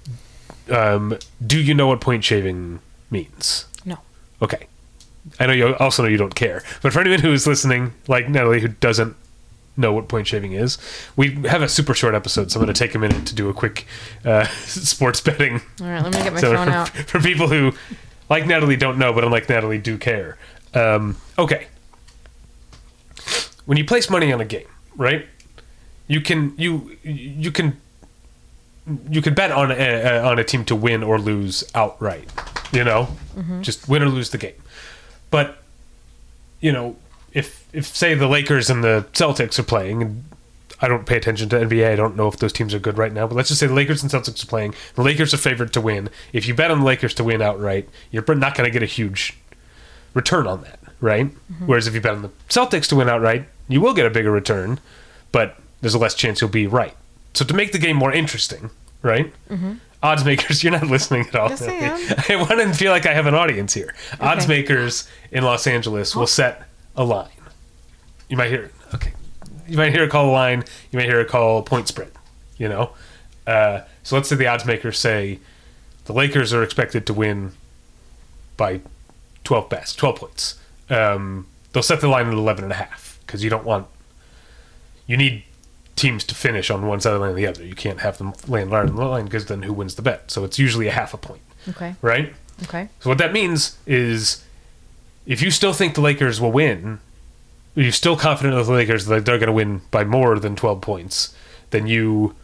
Do you know what point-shaving means? No. Okay. I know you also know you don't care. But for anyone who is listening, like Natalie, who doesn't know what point shaving is, we have a super short episode, so I'm going to take a minute to do a quick sports betting. All right, let me get my phone out. For people who, like Natalie, don't know, but unlike Natalie, do care. Okay. When you place money on a game, right? You can bet on a team to win or lose outright. You know, just win or lose the game. But, you know, if say the Lakers and the Celtics are playing, and I don't pay attention to NBA. I don't know if those teams are good right now. But let's just say the Lakers and Celtics are playing. The Lakers are favored to win. If you bet on the Lakers to win outright, you're not going to get a huge return on that, right? Whereas if you bet on the Celtics to win outright, you will get a bigger return, but there's a less chance you'll be right. So to make the game more interesting, right? Odds makers, you're not listening at all. Yes, I am. I want to feel like I have an audience here. Okay. Odds makers in Los Angeles will set a line. You might hear, you might hear it call a line. You might hear it call point spread. You know, so let's say the odds makers say the Lakers are expected to win by 12 points. They'll set the line at 11.5 because you need teams to finish on one side of the line or the other. You can't have them land large on the line because then who wins the bet? So it's usually a half a point. Okay. Right? Okay. So what that means is if you still think the Lakers will win, you're still confident of the Lakers that they're going to win by more than 12 points, then you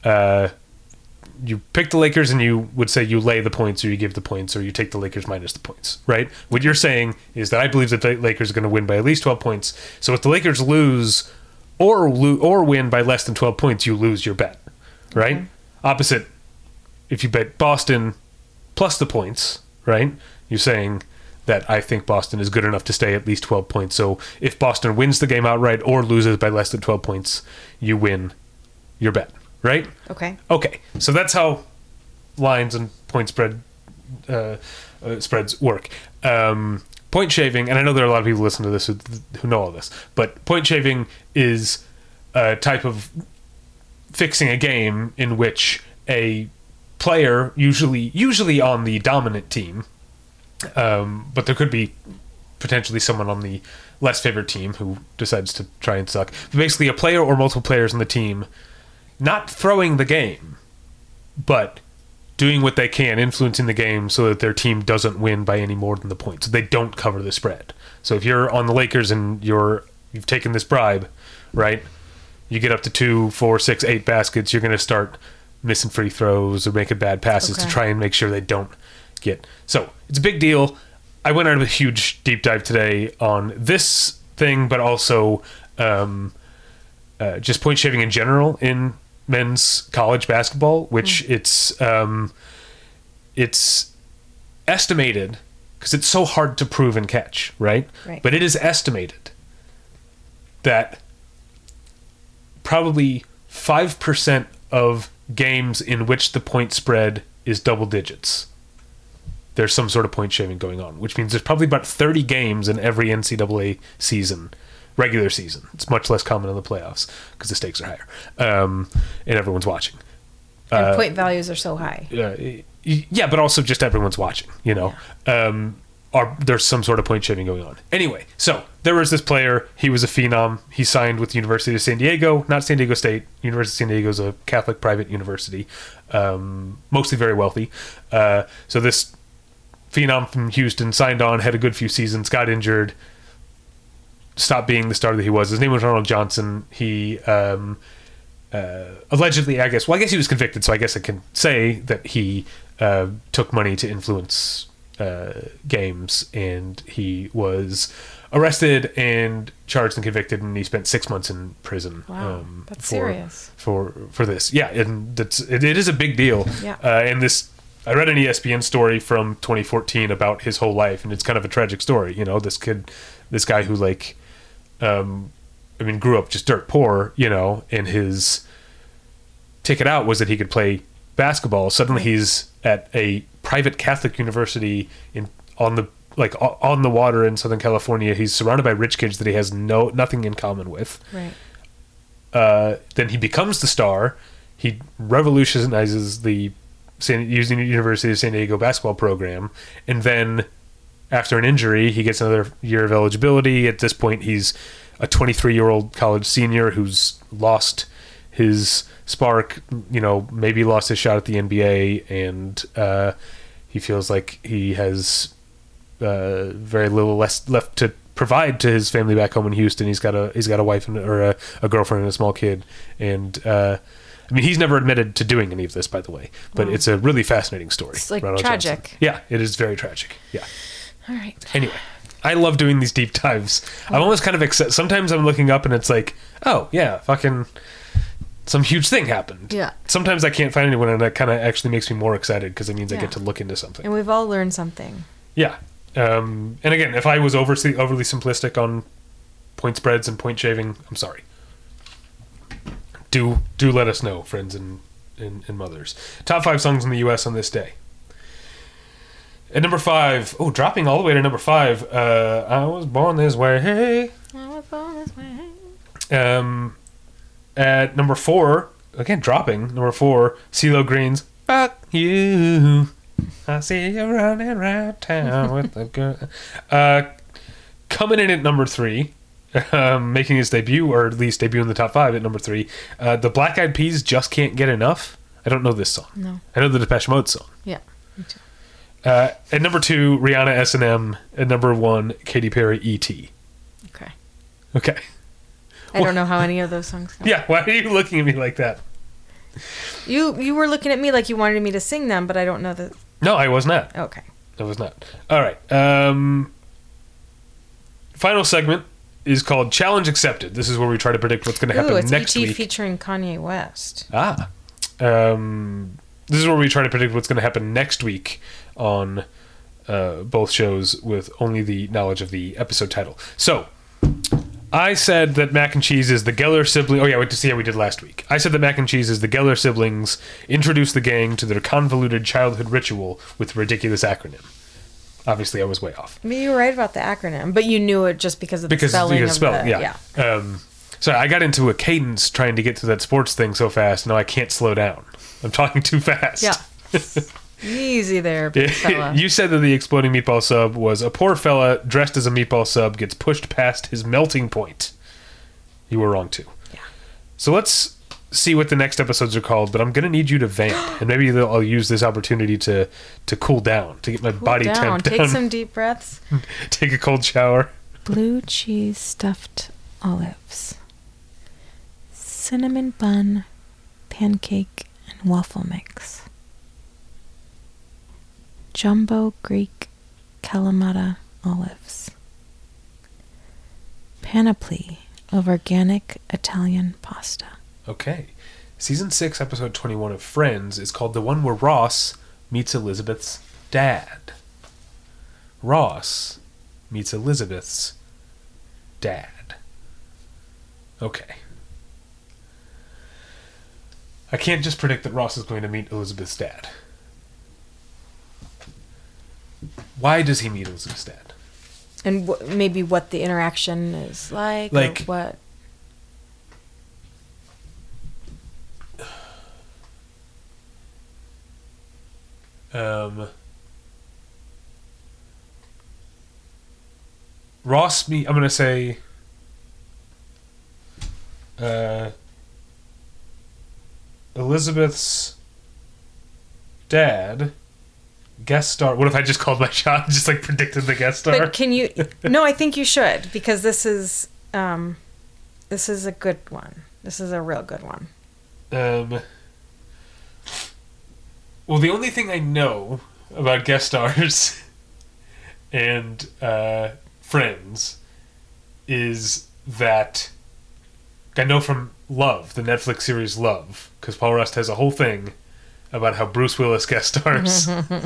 pick the Lakers and you would say you lay the points or you give the points or you take the Lakers minus the points, right? What you're saying is that I believe that the Lakers are going to win by at least 12 points. So if the Lakers lose or win by less than 12 points, you lose your bet, right? Okay. Opposite, if you bet Boston plus the points, right? You're saying that I think Boston is good enough to stay at least 12 points. So if Boston wins the game outright or loses by less than 12 points, you win your bet, right? Okay. Okay, so that's how lines and point spreads work. Point shaving, and I know there are a lot of people listening to this who know all this, but point shaving is a type of fixing a game in which a player, usually on the dominant team, but there could be potentially someone on the less favored team who decides to try and suck. But basically, a player or multiple players on the team not throwing the game, but doing what they can, influencing the game so that their team doesn't win by any more than the points. They don't cover the spread. So if you're on the Lakers and you've taken this bribe, right? You get up to 2, 4, 6, 8 baskets, you're going to start missing free throws or making bad passes to try and make sure they don't get. So it's a big deal. I went on a huge deep dive today on this thing, but also just point shaving in general in men's college basketball, which it's estimated, because it's so hard to prove and catch, right? But it is estimated that probably 5% of games in which the point spread is double digits, there's some sort of point shaving going on, which means there's probably about 30 games in every NCAA season, regular season. It's much less common in the playoffs because the stakes are higher, and everyone's watching. And point values are so high. Yeah, but also just everyone's watching, you know. Yeah. There's some sort of point shaving going on. Anyway, so there was this player. He was a phenom. He signed with the University of San Diego, not San Diego State. University of San Diego is a Catholic private university, mostly very wealthy. So this phenom from Houston signed on, had a good few seasons, got injured, stopped being the star that he was. His name was Ronald Johnson. He allegedly, I guess he was convicted, so I guess I can say that he took money to influence games, and he was arrested and charged and convicted, and he spent 6 months in prison. Wow, that's serious. For this. Yeah, and it is a big deal. Yeah. And this, I read an ESPN story from 2014 about his whole life, and it's kind of a tragic story. You know, this guy who grew up just dirt poor, you know, and his ticket out was that he could play basketball. Suddenly he's at a private Catholic university on the water in Southern California. He's surrounded by rich kids that he has nothing in common with. Right. Then he becomes the star. He revolutionizes the University of San Diego basketball program, and then after an injury, he gets another year of eligibility. At this point, he's a 23-year-old college senior who's lost his spark, you know, maybe lost his shot at the NBA, and he feels like he has very little left to provide to his family back home in Houston. He's got a wife or a girlfriend and a small kid, and I mean, he's never admitted to doing any of this, by the way, but it's a really fascinating story. It's like Ronald tragic. Johnson. Yeah, it is very tragic. Yeah. All right. Anyway, I love doing these deep dives. I'm almost kind of sometimes I'm looking up and it's like, oh yeah, fucking some huge thing happened. Yeah. Sometimes I can't find anyone, and that kind of actually makes me more excited because it means I Yeah. get to look into something. And we've all learned something. Yeah. And again, if I was overly simplistic on point spreads and point shaving, I'm sorry. Do let us know, friends and mothers. Top 5 songs in the U.S. on this day. At number 5, dropping all the way to number 5. I was born this way. I was born this way. At number 4, again dropping. Number 4, CeeLo Green's "Fuck You." I see you running around town with the girl. Coming in at number 3, making his debut, or at least debut in the top 5 at number 3, the Black Eyed Peas, "Just Can't Get Enough." I don't know this song. No. I know the Depeche Mode song. Yeah. Me too. At number 2, Rihanna, S&M. At number 1, Katy Perry, E.T. Okay. Okay. I don't know how any of those songs go. Yeah, why are you looking at me like that? You were looking at me like you wanted me to sing them, but I don't know that. No, I was not. Okay. I was not. All right. Final segment is called Challenge Accepted. This is where we try to predict what's going to happen Ooh, it's next E.T. week. featuring Kanye West. This is where we try to predict what's going to happen next week on both shows with only the knowledge of the episode title. So, I said that Mac and Cheese is the Geller sibling. Oh yeah, wait to see how we did last week. I said that Mac and Cheese is the Geller siblings introduce the gang to their convoluted childhood ritual with ridiculous acronym. Obviously, I was way off. I mean, you were right about the acronym, but you knew it just because of the spelling of the... Yeah. So I got into a cadence trying to get to that sports thing so fast. Now I can't slow down. I'm talking too fast. Yeah. Easy there, big fella. You said that the exploding meatball sub was a poor fella dressed as a meatball sub gets pushed past his melting point. You were wrong too. Yeah. So let's see what the next episodes are called, but I'm going to need you to vamp. And maybe I'll use this opportunity to cool down, to get my body temp down. Take some deep breaths. Take a cold shower. Blue cheese stuffed olives. Cinnamon bun, pancake, and waffle mix. Jumbo Greek Kalamata olives. Panoply of organic Italian pasta. Okay. Season 6, episode 21 of Friends is called the one where Ross meets Elizabeth's dad. Ross meets Elizabeth's dad. Okay. I can't just predict that Ross is going to meet Elizabeth's dad. Why does he meet Elizabeth's dad? And maybe what the interaction is like, or what... Ross I'm going to say Elizabeth's dad guest star. What if I just called my shot and just like predicted the guest star? But can you... No, I think you should, because this is a good one. This is a real good one. Well, the only thing I know about guest stars and Friends is that I know from Love, the Netflix series Love, because Paul Rust has a whole thing about how Bruce Willis guest stars.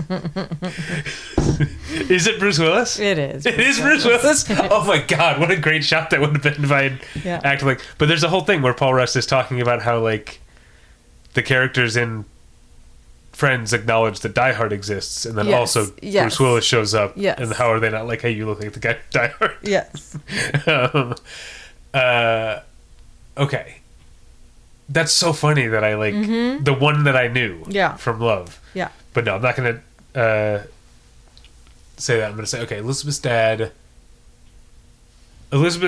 Is it Bruce Willis? It is. It is Bruce Willis? Oh my god, what a great shot that would have been if I had acted like... But there's a whole thing where Paul Rust is talking about how, like, the characters in Friends acknowledge that Die Hard exists, and then also Bruce Willis shows up, and how are they not like, hey, you look like the guy from Die Hard? Yes. Okay. That's so funny that I like the one that I knew from Love. Yeah. But no, I'm not going to say that. I'm going to say, okay, Elizabeth's dad, I'm going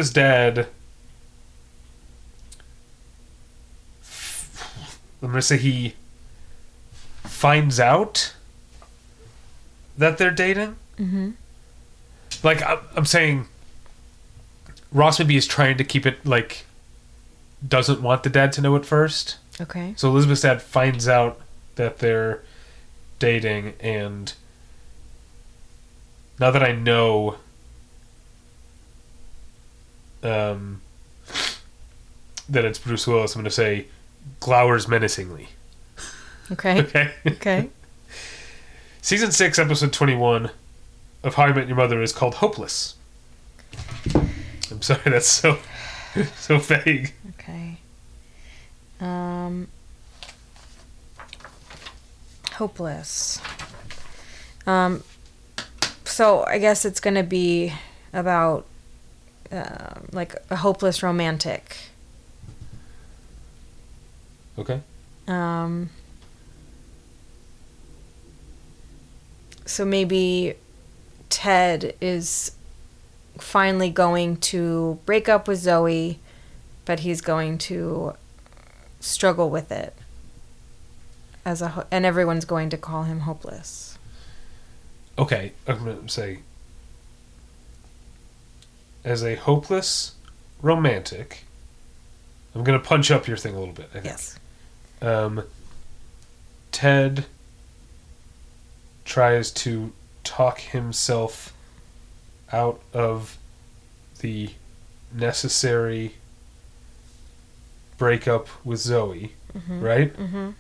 to say he finds out that they're dating. Mm-hmm. Like, I'm saying Ross maybe is trying to keep it, like, doesn't want the dad to know at first. Okay. So Elizabeth's dad finds out that they're dating, and now that I know that it's Bruce Willis, I'm going to say glowers menacingly. Okay. Okay? Okay. Season 6, episode 21 of How I Met Your Mother is called Hopeless. I'm sorry, that's so vague. Okay. Hopeless. So I guess it's going to be about like a hopeless romantic. Okay. So maybe Ted is finally going to break up with Zoe, but he's going to struggle with it and everyone's going to call him hopeless. Okay, I'm going to say, as a hopeless romantic, I'm going to punch up your thing a little bit, I think. Yes. Ted tries to talk himself out of the necessary breakup with Zoe, right? Mm-hmm.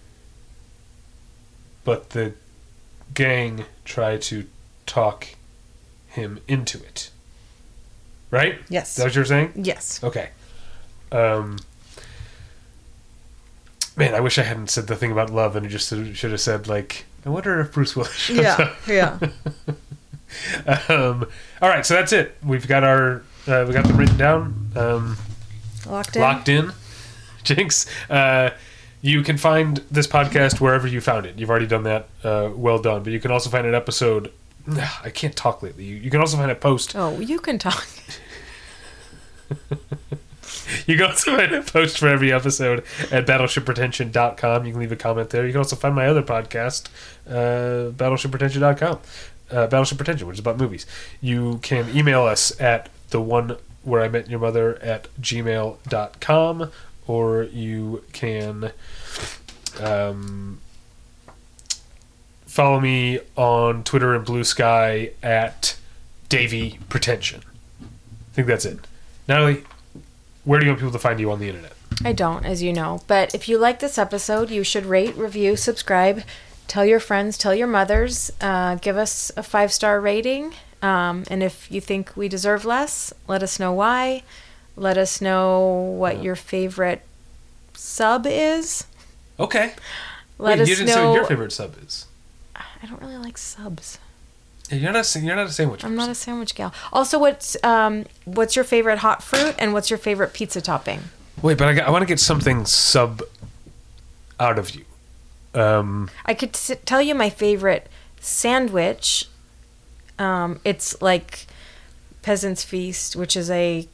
But the gang try to talk him into it. Right? Yes. Is that what you're saying? Yes. Okay. Man, I wish I hadn't said the thing about love and I just should have said, like, I wonder if Bruce Willis shows up. Yeah. All right, so that's it. We've got our we got them written down. Locked in. Jinx. You can find this podcast wherever you found it. You've already done that. Well done. But you can also find an episode. I can't talk lately. You can also find a post. Oh, you can talk. You can also find a post for every episode at battleshippretension.com. You can leave a comment there. You can also find my other podcast, battleshippretension.com. Battleship Pretension, which is about movies. You can email us at theonewhereimmetyourmother@gmail.com, or you can follow me on Twitter and Blue Sky at Davey Pretension. I think that's it. Natalie, where do you want people to find you on the internet? I don't, as you know. But if you like this episode, you should rate, review, subscribe, tell your friends, tell your mothers, give us a 5-star rating. And if you think we deserve less, let us know why. Let us know what your favorite sub is. Okay. Let Wait, us you didn't say know what your favorite sub is. I don't really like subs. Yeah, you're not a sandwich I'm person. not a sandwich gal. Also, what's your favorite hot fruit and what's your favorite pizza topping? Wait, but I want to get something sub out of you. I could tell you my favorite sandwich. It's like Peasant's Feast, which is a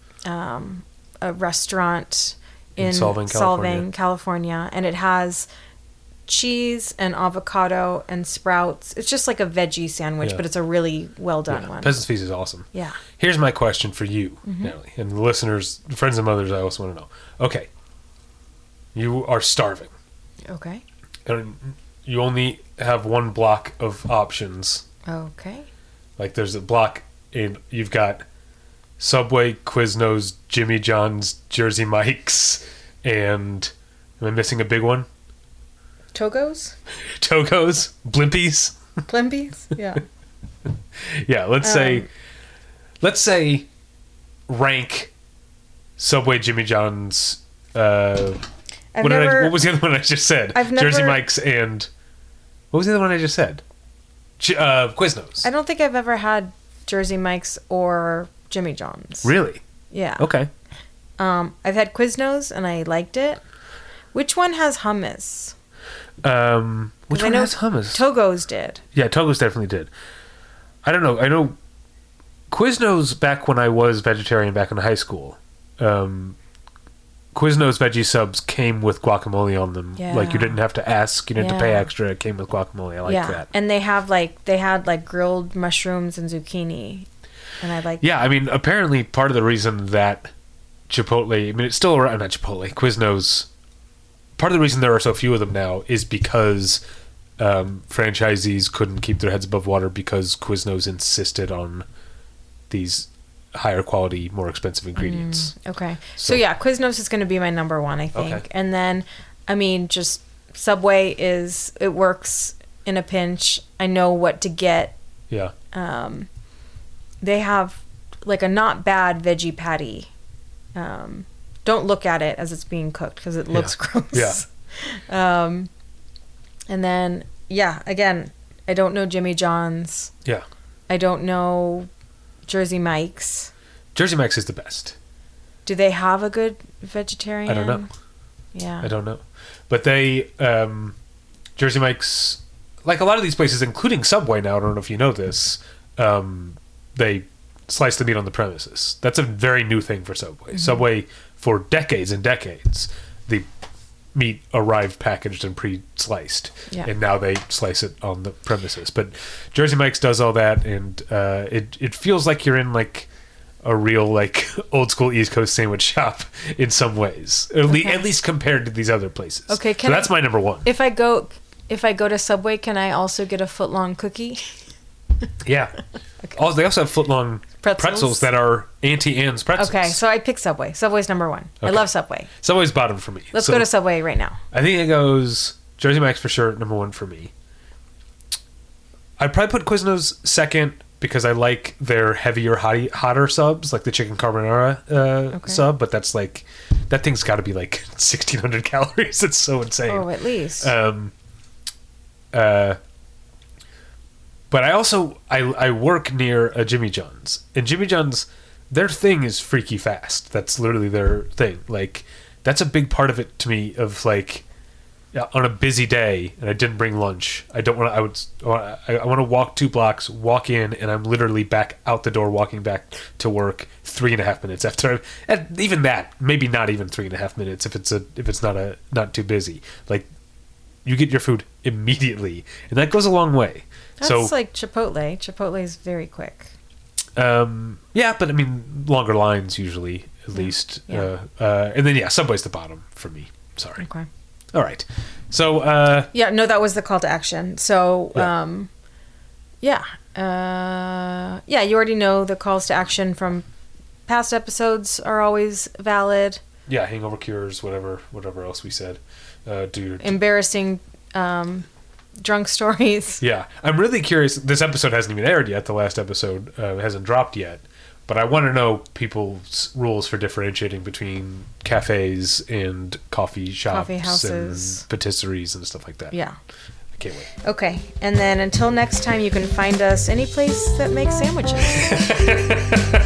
restaurant in Solvang, California, and it has cheese and avocado and sprouts. It's just like a veggie sandwich, but it's a really well done one. Peasant's Feast is awesome. Yeah. Here's my question for you, Natalie, and the listeners, friends and mothers. I also want to know. Okay, you are starving. Okay. And you only have one block of options. Okay. Like there's a block in, you've got Subway, Quiznos, Jimmy John's, Jersey Mike's, and am I missing a big one? Togos? Togo's? Blimpies? Plimpies? Yeah. Yeah, let's say rank Subway, Jimmy John's, what was the other one I just said? Jersey Mike's and... What was the other one I just said? Quiznos. I don't think I've ever had Jersey Mike's or Jimmy John's. Really? Yeah. Okay. I've had Quiznos and I liked it. Which one has hummus? Which one has hummus? Togo's did. Yeah, Togo's definitely did. I don't know. I know Quiznos, back when I was vegetarian back in high school, Quiznos veggie subs came with guacamole on them. Yeah. Like you didn't have to ask, you didn't have to pay extra. It came with guacamole. I like that. And they had grilled mushrooms and zucchini, and I like. Yeah, I mean, apparently part of the reason that Chipotle, I mean, it's still around. Not Chipotle, Quiznos. Part of the reason there are so few of them now is because franchisees couldn't keep their heads above water because Quiznos insisted on these higher quality, more expensive ingredients. Okay. So yeah, Quiznos is going to be my number one, I think. Okay. And then, I mean, just Subway it works in a pinch. I know what to get. Yeah. They have like a not bad veggie patty. Don't look at it as it's being cooked because it looks gross. Yeah. And then, yeah, again, I don't know Jimmy John's. Yeah. I don't know Jersey Mike's. Jersey Mike's is the best. Do they have a good vegetarian? I don't know. Yeah. I don't know. But they, Jersey Mike's, like a lot of these places, including Subway now, I don't know if you know this, they slice the meat on the premises. That's a very new thing for Subway. Mm-hmm. Subway, for decades and decades, the meat arrived packaged and pre-sliced. Yeah. And now they slice it on the premises. But Jersey Mike's does all that, and it feels like you're in like a real like old school East Coast sandwich shop in some ways, at least compared to these other places. Okay, so that's my number one. If I go to Subway, can I also get a footlong cookie? Yeah. Okay. They also have footlong pretzels that are Auntie Anne's pretzels. Okay, so I pick Subway. Subway's number one. I Okay. love Subway. Subway's bottom for me. Let's go to Subway right now. I think it goes Jersey Mike's for sure, number one for me. I'd probably put Quiznos second because I like their heavier, hotter subs, like the chicken carbonara sub, but that's like, that thing's got to be like 1,600 calories. It's so insane. Oh, at least. But I work near a Jimmy John's, and Jimmy John's, their thing is freaky fast. That's literally their thing. Like, that's a big part of it to me. Of like, yeah, on a busy day, and I didn't bring lunch. I don't want to. I want to walk 2 blocks, walk in, and I'm literally back out the door, walking back to work 3.5 minutes after. And even that, maybe not even 3.5 minutes if it's not too busy. Like, you get your food immediately, and that goes a long way. That's like Chipotle. Chipotle is very quick. Yeah, but I mean, longer lines usually, at least. Yeah. And then, Subway's the bottom for me. Sorry. Okay. All right. So, yeah, no, that was the call to action. So, Yeah. you already know the calls to action from past episodes are always valid. yeah, hangover cures, whatever else we said. Embarrassing drunk stories. Yeah. I'm really curious. This episode hasn't even aired yet. The last episode hasn't dropped yet. But I want to know people's rules for differentiating between cafes and coffee shops, Coffee houses, and patisseries and stuff like that. Yeah. I can't wait. Okay. And then until next time, you can find us any place that makes sandwiches.